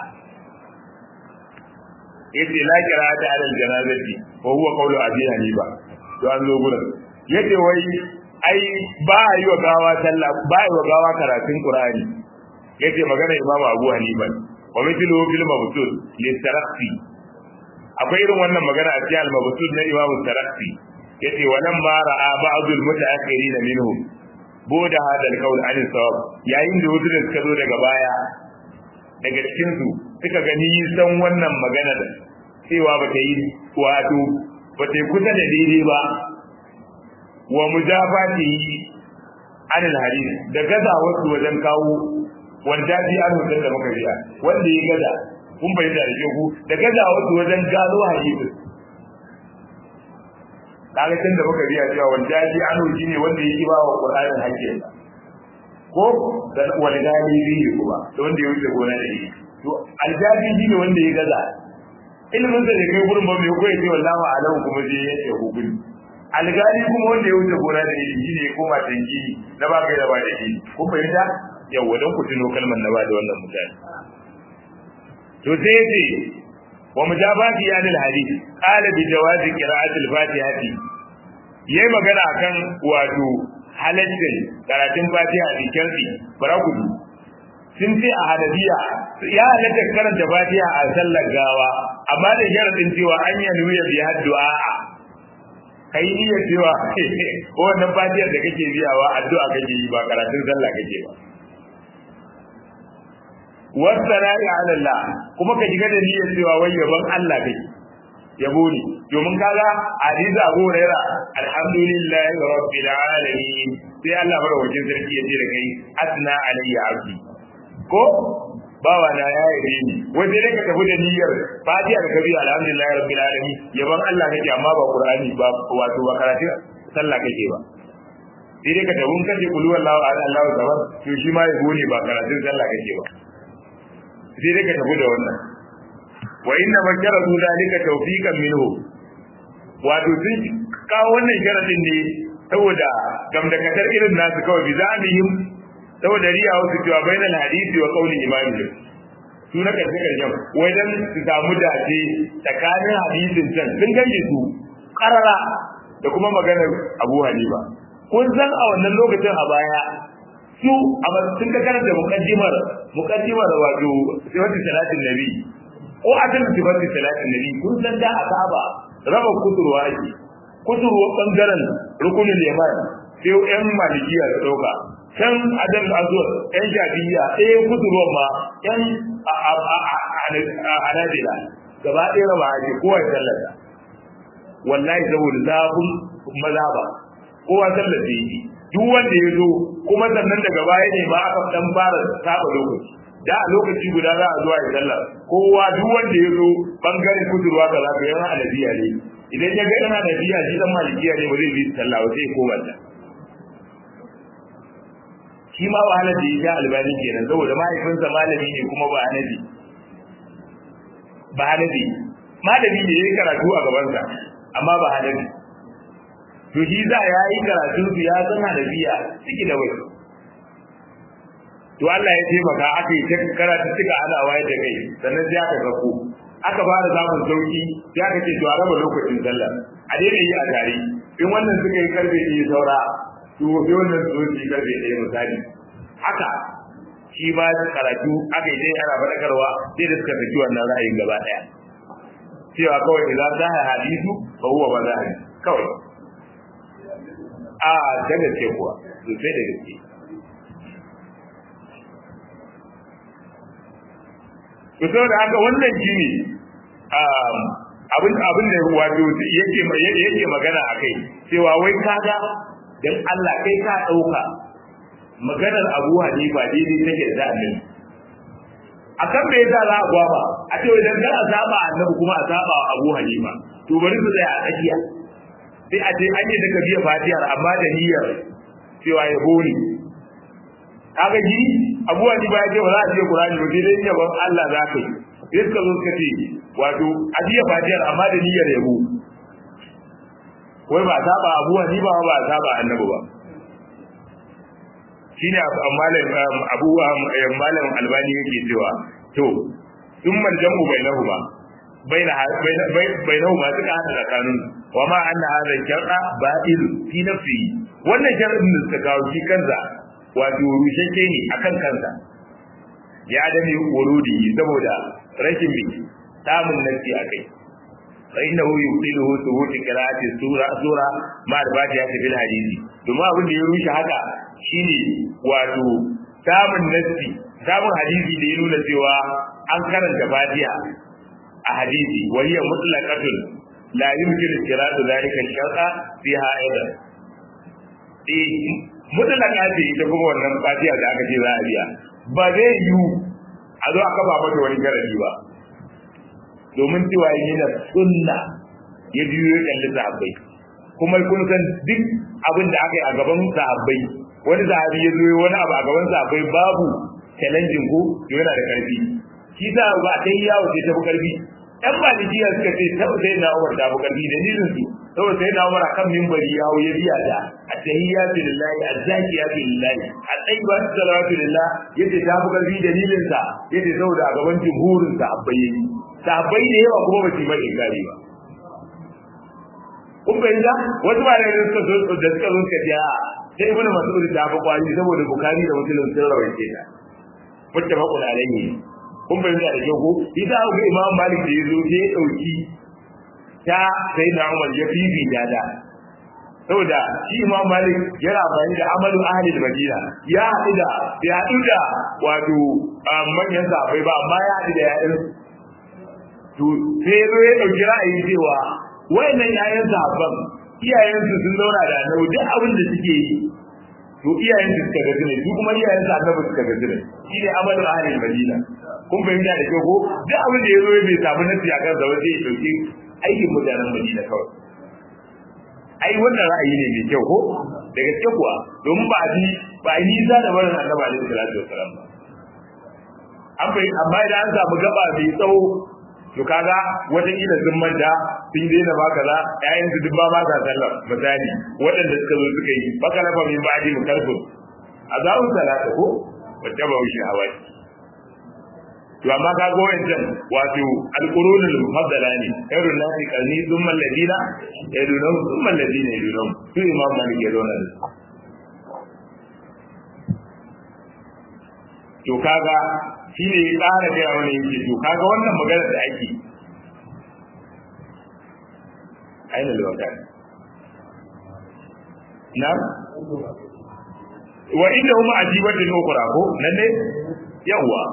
Speaker 1: yace la qira'ata ala al-janazati wa huwa qawlu abi hanifa to an zo gurin yace wai ai ba yi wa gawa sallah ba yi wa gawa karatun qur'ani yace magana imam abu hanifa wa mithlu fil mabtul li-taraqqi akwai irin wannan magana a cikin al-mabtul na imam al-taraqqi yace walam ma ra'a ba'd al-mutaakhirin minhum boda hada al-qawl an sawab yayin da wasu suka zo daga baya daga cikin su suka gani san wannan magana da cewa ba ta yi wato ba ta kusa da daidai ba wa mujafati an al-hadith da gaza wasu wajen kawo wanda ji an hudar da muka biya wanda ya gaza kun bayyana da ku da gaza wasu wajen gano hadisi kaga tun da muka biya cewa wanda ji an huji ne wanda yake ba wa Qur'anin hakkin ko da wani galibi ne kuma da wanda ya wuce gona da shi to aljabi ne wanda ya gaza ilimin da kai gurin ba mai koyi ce wallahi alahu kuma je yake hukumi algali kuma wanda ya wuce gona da shi ne koma tanki da ba kai da ba da shi kun fahimta yawa dan ku tuno kalmar na ba da wannan mutane to sai yace wa mujabati ya lil hadith qala bi jawazi qira'ati al-fatihati yayi magana akan wato halaccin karatun fatiha a cikin shi barakudu sun ce a hadabiya ya halatta karanta fatiha a sallar gawa amma da sharadin cewa an yi niyya bi addu'a kai niyya cewa ko wannan fatiha da kake biyawa addu'a kake yi ba karatun sallah kake ba wasara'i ala Allah kuma ka shiga da niyyar cewa wai yaban Allah kake yabo ne domin kaga hadisi Abu Hurairah alhamdulillahi rabbil alamin sai Allah bar wajen sarki ya ce da kai asna alayya abdi ko bawa na ya yi ni wanda dai ka tafi da niyyar fatiha da kabi alhamdulillahi rabbil alamin yaban Allah kake amma ba qur'ani ba wato ba karatu sallah kake ba sai dai ka tafi kun kace kullu wallahu ahad Allahu samad to shi ma yabo ne ba karatun sallah kake ba sai dai ka tafi da wannan wa inna majaratu zalika tawfiqan minhu wato sun kawo wannan sharadin ne saboda gamdakatar irin nasu kawai bi zamihim saboda riya wasu cewa bainal hadisi wa qawli imamihim su na karshen wajen su samu dace tsakanin hadisin can sun ganye su karara da kuma maganar Abu Hanifa kun san a wannan lokacin a baya su a sun ka karanta muqaddimar wato sifatu salatin nabi ko adal sifatu salatin nabi kun san da asaba raba kuturwa ake kuturwa bangaren rukunin yaman sai yan malikiya da dauka can adal azwar yan jabiyya kuturwa ma yan anabila gaba ɗaya raba ake kowa ya sallata wallahi saboda zafin mazaba kowa sallata yi duk wanda ya zo kuma sannan daga baya ne ma aka dan fara saba lokaci da a lokaci guda za a zuwa ya sallar kowa duk wanda ya zo bangaren kusurwa ga zaka yana alabiya ne idan ya ga yana alabiya shi dan malikiya ne ba zai bi sallah ba sai koma ta shi ma wahalar da ya sha albani kenan saboda mahaifinsa malami ne kuma ba hanabi malami ne ya yi karatu a gabansa amma ba hanabi to shi za ya yi karatun su ya san hanabiya ciki da wai to Allah ya taimaka aka yi karatu suka ana wayar da kai sannan sai aka sako aka fara samun sauki sai aka ce to a raba lokacin sallah a daina yi a tare in wannan suka yi karfe ne saura to sai wannan su yi karfe ne misali haka shi ma karatu aka yi dai ana faɗakarwa sai da suka saki wannan ra'ayin gaba ɗaya cewa kawai idan za a hadisu ba huwa ba za a kawai a da gaske kuwa sosai da gaske to saboda haka wannan shine abin da wato yake magana akai cewa wai kaga dan Allah kai ka dauka maganar Abu Hanifa daidai take da annabi akan me yasa za a gwaba a ce idan za a saba annabi kuma a saba Abu Hanifa to bari su tsaya a tsakiya sai a ce an yi daga biya fatiyar amma da niyyar cewa ya boni kaga ji Abu Hanifa ya ce ba za a ce Qur'ani ba sai dai yaban Allah za ka yi sai suka zo suka ce wato a biya fatiyar amma da niyyar yabo wai ba saba Abu Hanifa ba saba annabi ba shine malam Albani yake cewa to thumma jamu bainahuma bainahuma suka hada tsakanin wa ma anna hadha shar'a ba'il fi nafsi wannan shar'in da suka kawo shi kansa wato rushake ne akan kansa ya dame wurudi saboda rashin bi samun nafsi akai fa innahu yuqiluhu thubuti qira'ati sura ma al-fatiha fil hadisi domin abin da ya rushe haka shine wato samun nafsi samun hadisi da ya nuna cewa an karanta fatiha a hadisi wa hiya mutlaqatun la yumkinu qira'atu dhalika al-shar'a fiha aidan mutlaqa ce ita kuma wannan fatiha da aka ce za a biya ba zai yi a zo aka ba mata wani garabi ba domin cewa yana sunna ya biyo ya kalli sahabbai kuma kun san duk abin da aka yi a gaban sahabbai wani sahabi ya zo wani abu a gaban sahabbai babu challenging ko yana da karfi shi sa ba ta yi yawo sai ta fi karfi ɗan malikiya suka ce sai na Umar ta fi karfi dalilin su saboda sai na Umar akan minbari yawo ya biya ta at-tahiyyatu lillahi az-zakiyatu lillahi at-tayyibatu salawatu lillah yace ta fi karfi dalilin sa yace saboda a gaban jumhurin sahabbai sahabbai da yawa kuma ba su mai inkari ba kun bayyana wasu ba da suka zo suka ce sai ibnu mas'ud ta fi kwari saboda bukhari da muslim sun rawaye ta muttafaqun alayhi kun bayyana da kyau ko idan ga imam malik da yazo sai ya dauki ta sai na umar ya fifi da saboda shi imam malik yana bayani da amalu ahli madina ya haɗu da wato manyan sahabbai ba amma ya haɗu da yayin to sai ya dauki ra'ayi cewa wayannan yayan sahabban iyayensu sun zauna da annabi duk abin da suke yi to iyayen su suka gaji ne su kuma iyayen su annabi suka gaji ne shi ne amalin ahlul madina kun fahimta da kyau ko duk abin da ya zo bai samu nasi a kan zaune sai ya dauki aikin mutanen madina kawai ai wannan ra'ayi ne mai kyau ko da gaske kuwa domin ba a yi nisa da barin annabi alaihi salatu wasalam ba an bai amma idan an samu gaba mai tsawo to kaga wata kila sun manta sun daina ba kaza ƴaƴan su duk ba ta sallah misali waɗanda suka zo suka yi baka lafa min ba'di mukarfun azabu salata ko wacce ba wuce hawa to amma kaga wayancan wato alqurunul mufaddala ne khairun nasi qarni thumma alladina yadunhum thumma alladina yadunhum to imam malik ya zo nan to kaga shi ne ya tsara gaya mana yake to kaga wannan magana da ake aina lewata na wa inda huma ajibatin ukra ko nan ne yawa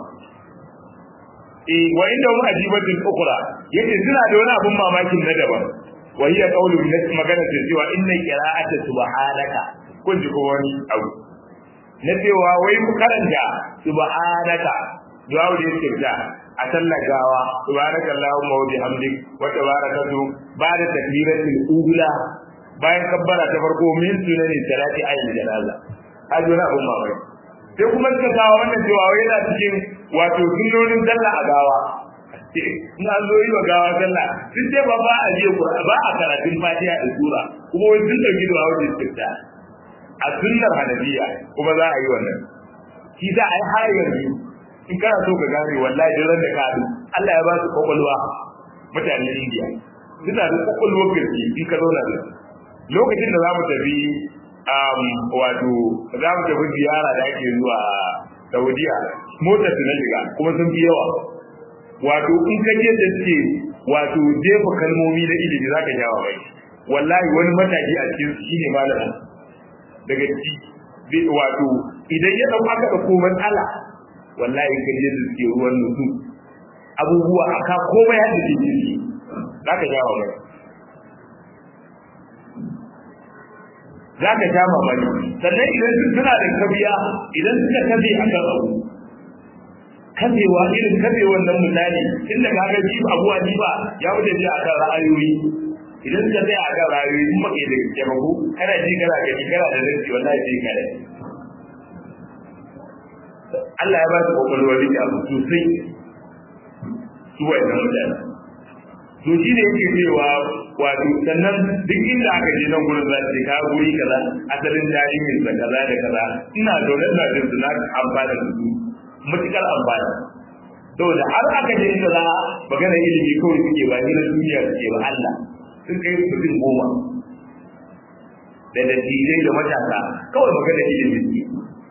Speaker 1: wa inda huma ajibatin ukra yace suna da wani abun mamakin na daban wa hiya qawlu min magana ce cewa inna qira'ata subhanaka kun ji ko wani abu na cewa wai mu karanta subhanaka du'a da yake da a tallagawa subhanaka allahumma wa bihamdik wa tabarakatu ba'da takbiratul ula bayan kabbara ta farko min sunani salati ayyul janaza ajuna umma wai sai kuma suka kawo wannan cewa wai yana cikin wato sunnonin sallah a gawa ina zo yi wa gawa sallah sun ce ba a je qur'ani ba a karatun fatiha da sura kuma wai sun dauki du'a da yake a sunnar hanabiya kuma za a yi wannan shi za a yi har yanzu in kana so ka gane wallahi duk ran da ka haɗu Allah ya ba su kwakwalwa mutanen Indiya suna da kwakwalwa gaske in ka zauna da lokacin da za mu tafi wato za mu tafi ziyara da ake zuwa Saudiya motar su na shiga kuma sun fi yawa wato in ka je da suke wato jefa kalmomi na ilimi za ka jawa bai wallahi wani mataki a cikin shi ne malamin daga ciki wato idan ya dauka ka da komai Allah wallahi ka je da suke ruwan nusu abubuwa aka komai yadda ke ciki zaka jawo mai zaka ja mamaki sannan idan suna da kabiya idan suka kabe akan abu kabewa irin kabewan nan misali inda kaga ji abuwa ji ba ya wuce ji akan ra'ayoyi idan ka tsaya a kan rayuwa in ba ke da taimako kana ji kana gani kana da rinci wallahi sai ka dai Allah ya ba su kokolwa da abu sosai su wannan mutane to shi ne yake cewa wato sannan duk inda aka je nan gurin za ka guri kaza asalin tarihin da kaza da kaza ina da wannan da na amfana da su mutukar amfani saboda har aka je inda za magana ilimi kawai suke ba ni na duniya suke ba Allah sun kai mutum 10 da dattijai da matasa kawai magana ilimi ne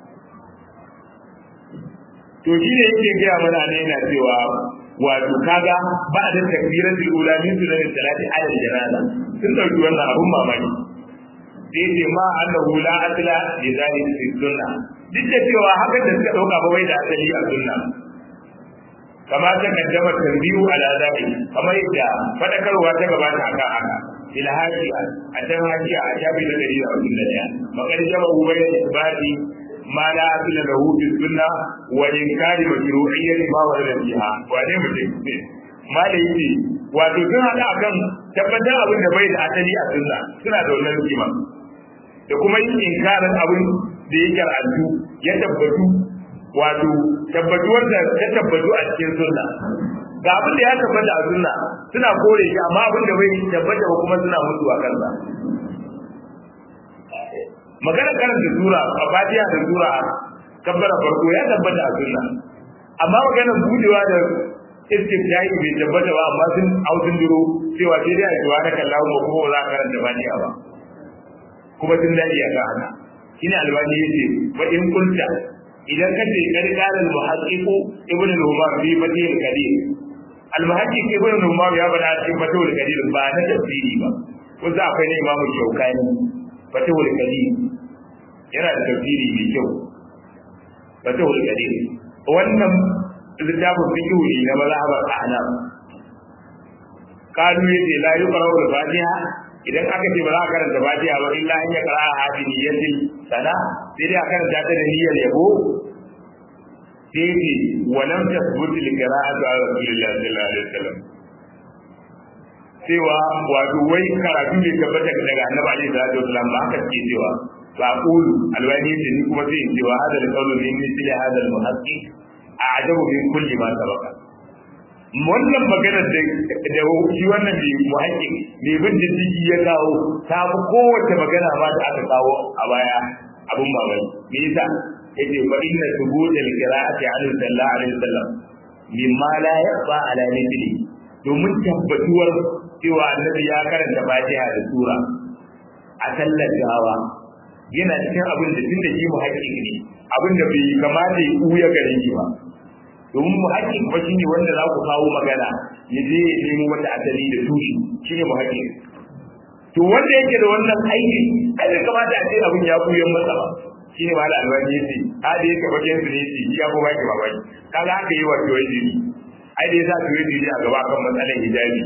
Speaker 1: to shi ne yake gaya mana ne yana cewa wato kaga ba da takbiratul ula min sunan salati ala janaza sun dauki wannan abun mamaki sai ce ma annahu la asla li zalika fi sunna duk da cewa hakan da suka dauka ba wai da asali a sunna kama ta kaddama tanbihu ala zalika kamar yadda fadakarwa ta gabata akan haka ila hajiya a can hajiya a shafi na 141 makar jama ubayya isbati ma la asla lahu fi sunna wa inkari mashru'iyyati ma warada fiha wa ne mutum ma da yake wato sun hada akan tabbatar abin da bai da asali a sunna suna da wannan kima da kuma yin inkarin abin da yake al'adu ya tabbatu wato tabbatuwar da ta tabbatu a cikin sunna ga abin da ya tabbata a sunna suna kore shi amma abin da bai tabbata ba kuma suna mutuwa kansa magana karanta sura a fatiha da sura kabbara farko ya tabbata a sunna amma magana budewa da istiftahi bai tabbata ba amma sun auzun duro cewa sai dai a cewa na kallahu ba kuma za ka karanta fatiha ba kuma sun dadi a kan haka shine albani yace wa in kunta idan ka ce kar qala al muhaqqiq ibn al umar bi fatih al qadir al muhaqqiq ibn al umar ya bada cikin fatih al qadir ba na tafsiri ba ko za akwai ne imamu shaukani fatih al qadir yana da tafsiri mai kyau fatih al qadir wannan littafin fiqh ne na mazhabar ahnaf kanu yace la yuqra'u al fatiha idan aka ce ba za a karanta fatiha ba illa an ya qara'a hadiniyatin sana sai dai a karanta ta da niyyar yabo sai ce walam tasbut li qira'ati rasulillahi sallallahu alaihi wasallam cewa wato wai karatu bai tabbata daga annabi alaihi salatu wasallam ba haka ke cewa ba qulu alwani ce ni kuma sai cewa hadal qawlu min mithli hadal muhaqqiq a'jabu min kulli ma sabaqa wannan magana da shi wannan ne muhaqqiq ne bin diddigi ya kawo ta fi kowace magana ba da aka kawo a baya abun mamaki me yasa yace fa inna thubutal qira'ati sallallahu alaihi wasallam mimma la yakhfa ala mithli domin tabbatuwar cewa annabi ya karanta Fatiha da sura a sallar gawa yana cikin abin da tunda shi muhaqqiq ne abin da bai kamata ya kuya gare shi ba domin muhaqqiq ba shine wanda za ku kawo magana ya je ya nemo wata asali da tushe shine muhaqqiq to wanda yake da wannan aiki ai bai kamata a ce abin ya kuya masa ba shine ma da alwani yace a da yake bakin su ne shi ya ko baki babaki kaga haka yi wato yaji ai da yasa to yaji a gaba kan matsalar hijabi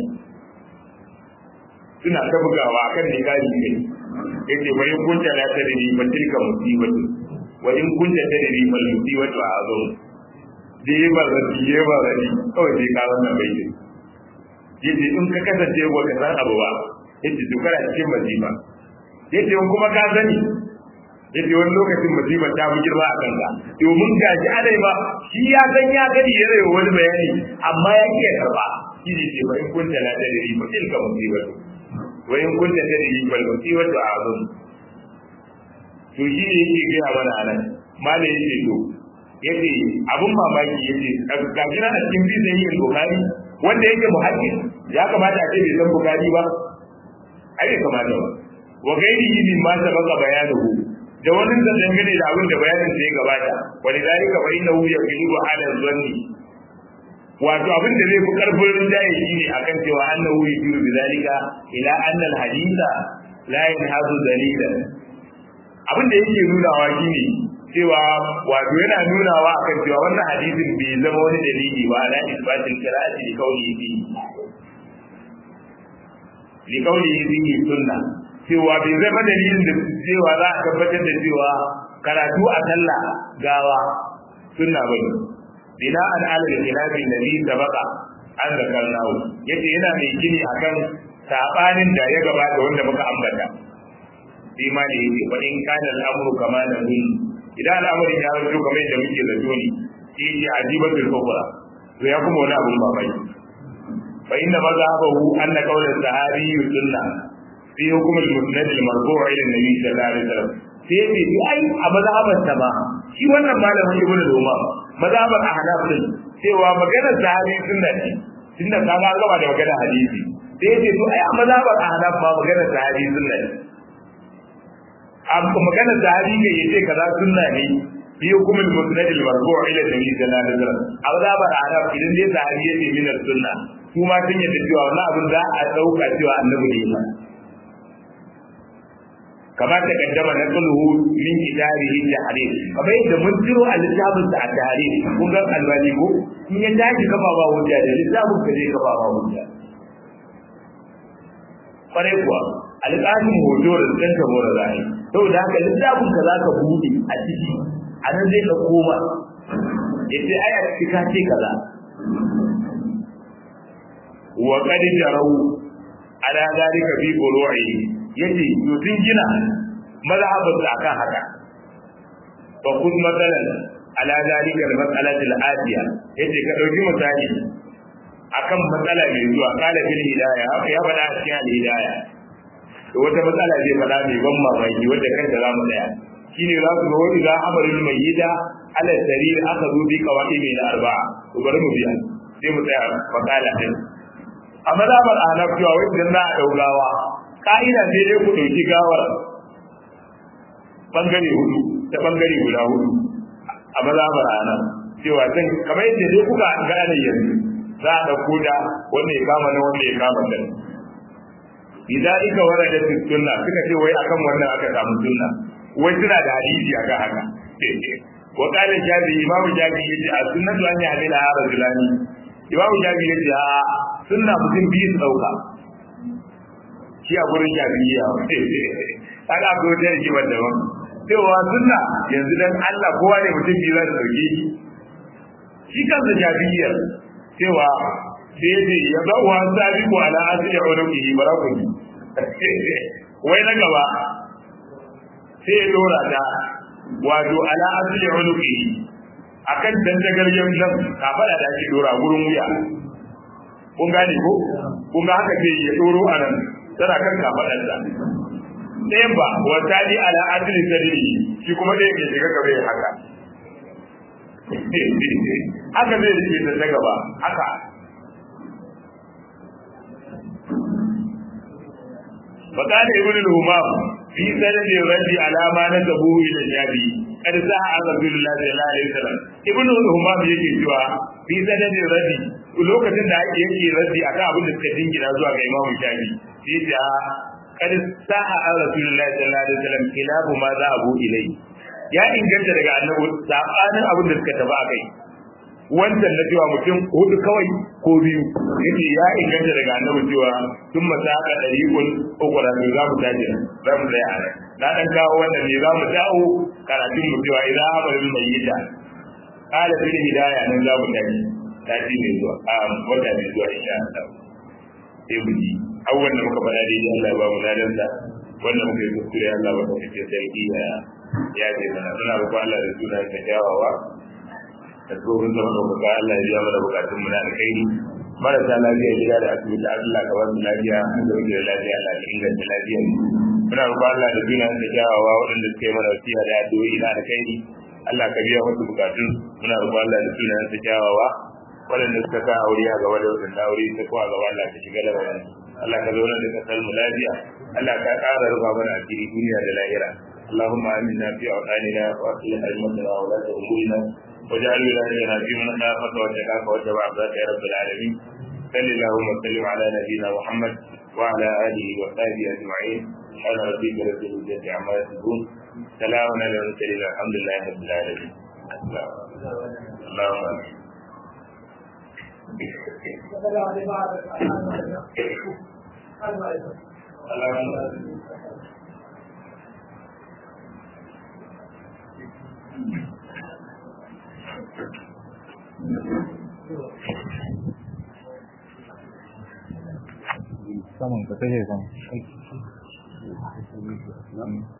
Speaker 1: suna ta bugawa kan nikahi ne yace wa in kunta la tadri fa tilka musibatu wa in kunta tadri fal musibatu azum dai ba radi kawai dai ka wannan bai ce yace in ka kasance wa ka san abu ba yace to kana cikin masifa yace in kuma ka sani yace wani lokacin masifa ta fi girma a kanka domin gaji adai ba shi ya san ya gani ya zai wani bayani amma ya ke karba shi ne ce wa in kunta la tadri fa tilka musibatu wa in kunta tadri fal musibatu azum to shi ne yake gaya mana anan mala yace to yace abun mamaki yace ga kira a cikin bisayin Bukhari wanda yake muhaddis ya kamata a ce bai san Bukhari ba ai bai kamata ba wa gairihi min ma sabaka bayanuhu da wannan da dangane da abin da bayanin sa ya gabata wani dalika fa innahu yaqilu ala zanni wato abin da zai fi karfin rinjaye shine akan cewa annahu yujiru bidalika ila anna alhaditha la yanhazu dalilan abin da yake nunawa shine cewa wato yana nunawa akan cewa wannan hadisin bai zama wani dalili ba ala isbatil qira'ati li qawlihi bihi sunna cewa bai zama dalilin da cewa za a tabbatar da cewa karatu a sallah gawa sunna bane bina an alal khilafi nabi sabaqa an zakarnahu yace yana mai gini akan sabanin da ya gabata wanda muka ambata imani yake fa in kana al'amru kama nabi idan al'amari ya zo kamar yadda muke da toni shi ya ajibatul kubra to ya kuma wani abun mamaki fa inna mazhabahu anna qawl as-sahabi sunna fi hukm al-musnad al-marfu' ila an-nabi sallallahu alaihi wasallam sai ce ai a mazhaban ta ba shi wannan malamin ibnu Umar mazhaban ahnaf din cewa maganar sahabi sunna ce tunda ka ga gaba da maganar hadisi sai ce to ai a mazhaban ahnaf ba maganar sahabi sunna ce amma maganar sahabi ne yace kaza sunna ne fi hukm al-musnad al-marfu' ila an-nabi sallallahu alaihi wasallam a mazhaban ahnaf idan dai sahabi yace min sunna kuma sun yadda cewa wannan abin za a dauka cewa annabi ne ba كما تقدم نقله من كتابه التحرير كما يدى منزل الكتاب التحرير كنت الباني ko in ya tashi kafa ba hujja da littafin ka zai kafa ba hujja kware kuwa alƙalin hoto da ɗan ka mora zai saboda haka littafin ka za ka buɗe a ciki a nan zai ka koma ya ce ai a ciki ka ce kaza wa qad jarau ala zalika fi furu'i yace to sun gina mazhabin da akan haka fa kun matsalan ala zalika al-mas'alati al-atiya yace ka dauki misali akan matsala mai zuwa kala bil hidayah ya bada cikin al-hidayah to wata matsala zai fada mai ban mamaki wanda kanta za mu tsaya shine za ku ga wani za amarul mayyida ala sarir aka zo bi kawai mai da arba'a to bari mu biya sai mu tsaya matsala din a mazhabar ahnaf cewa wai idan za a daugawa ka'ida sai dai ku dauki gawar bangare hudu ta bangare guda hudu a mazhabar ahnaf cewa zan kamar yadda dai kuka gane yanzu za a dauko da wanda ya kama na wanda ya kama da idalika warada fi sunna suka ce wai akan wannan aka samu sunna wai suna da hadisi akan haka wa qala jabi imamu jabi yace a sunnatu an ya'mila rajulani imamu jabi yace a sunna mutum biyu su dauka shi a gurin jabiya kaga ko da yake wanda ba cewa sunna yanzu dan Allah kowa ne mutum biyu za su dauke shi kansa jabiyar cewa sai dai ya ga wa sabiqu ala asli ulumihi barakuni wai na gaba sai ya dora ta wato ala asli ulumihi akan dandagaryen nan kafada da ake dora gurin wuya kun gane ko kun ga haka sai ya doro a nan tana kan kafadar da ɗayan ba wata ni ala asli sadri shi kuma ɗayan ke shiga gaba haka haka zai rike ta gaba haka فقال ابن الهمام في سند الرد على ما نسبه الى النبي قد صح عن رسول الله صلى الله عليه وسلم ابن الهمام yake cewa fi sanad الرد lokacin da yake raddi akan abin da suka dingina zuwa ga Imam Shafi sai ya قد صح عن رسول الله صلى الله عليه وسلم خلاف ما ذهبوا اليه ya inganta daga annabi sabanin abin da suka taba kai wancan na cewa mutum hudu kawai ko biyu yake ya inganta daga annabi cewa tun masaka dariqul ukra ne za mu taje za mu tsaya nan na dan kawo wannan ne za mu dawo karatun mu cewa idan amalul mayyita qala bil hidayah nan za mu taje taji ne zuwa wanda ne zuwa insha Allah sai mu ji awwan da muka faɗa dai Allah ya ba mu ladan sa wannan muka yi kuskure Allah ba ta ce sai ya ce mana suna roƙon Allah da sunan sa kyawawa da tsohon zama da kuka Allah ya biya mana bukatun mu na alkhairi marasa lafiya gida da asibiti Allah ka ba mu lafiya an da wuce lafiya Allah ya inganta lafiya muna roƙon Allah da sunan sa kyawawa waɗanda suka yi mana wasiya da addu'o'i na alkhairi Allah ka biya musu bukatun muna roƙon Allah da sunan sa kyawawa waɗanda suka ka aure a gaba da waɗanda aure ta kuwa gaba Allah ka shiga da wannan Allah ka zauna da kasar mu lafiya Allah ka ƙara rufa mana asiri duniya da lahira اللهم آمنا في أوطاننا وأصلح أئمتنا وولاة أمورنا واجعل ولايتنا في من خافك واتقاك واتبع عبادك يا رب العالمين صل اللهم وسلم على نبينا محمد وعلى آله وصحبه أجمعين سبحان ربك رب العزة عما يصفون سلام على المرسلين الحمد لله رب العالمين اللهم
Speaker 2: saman ka take sama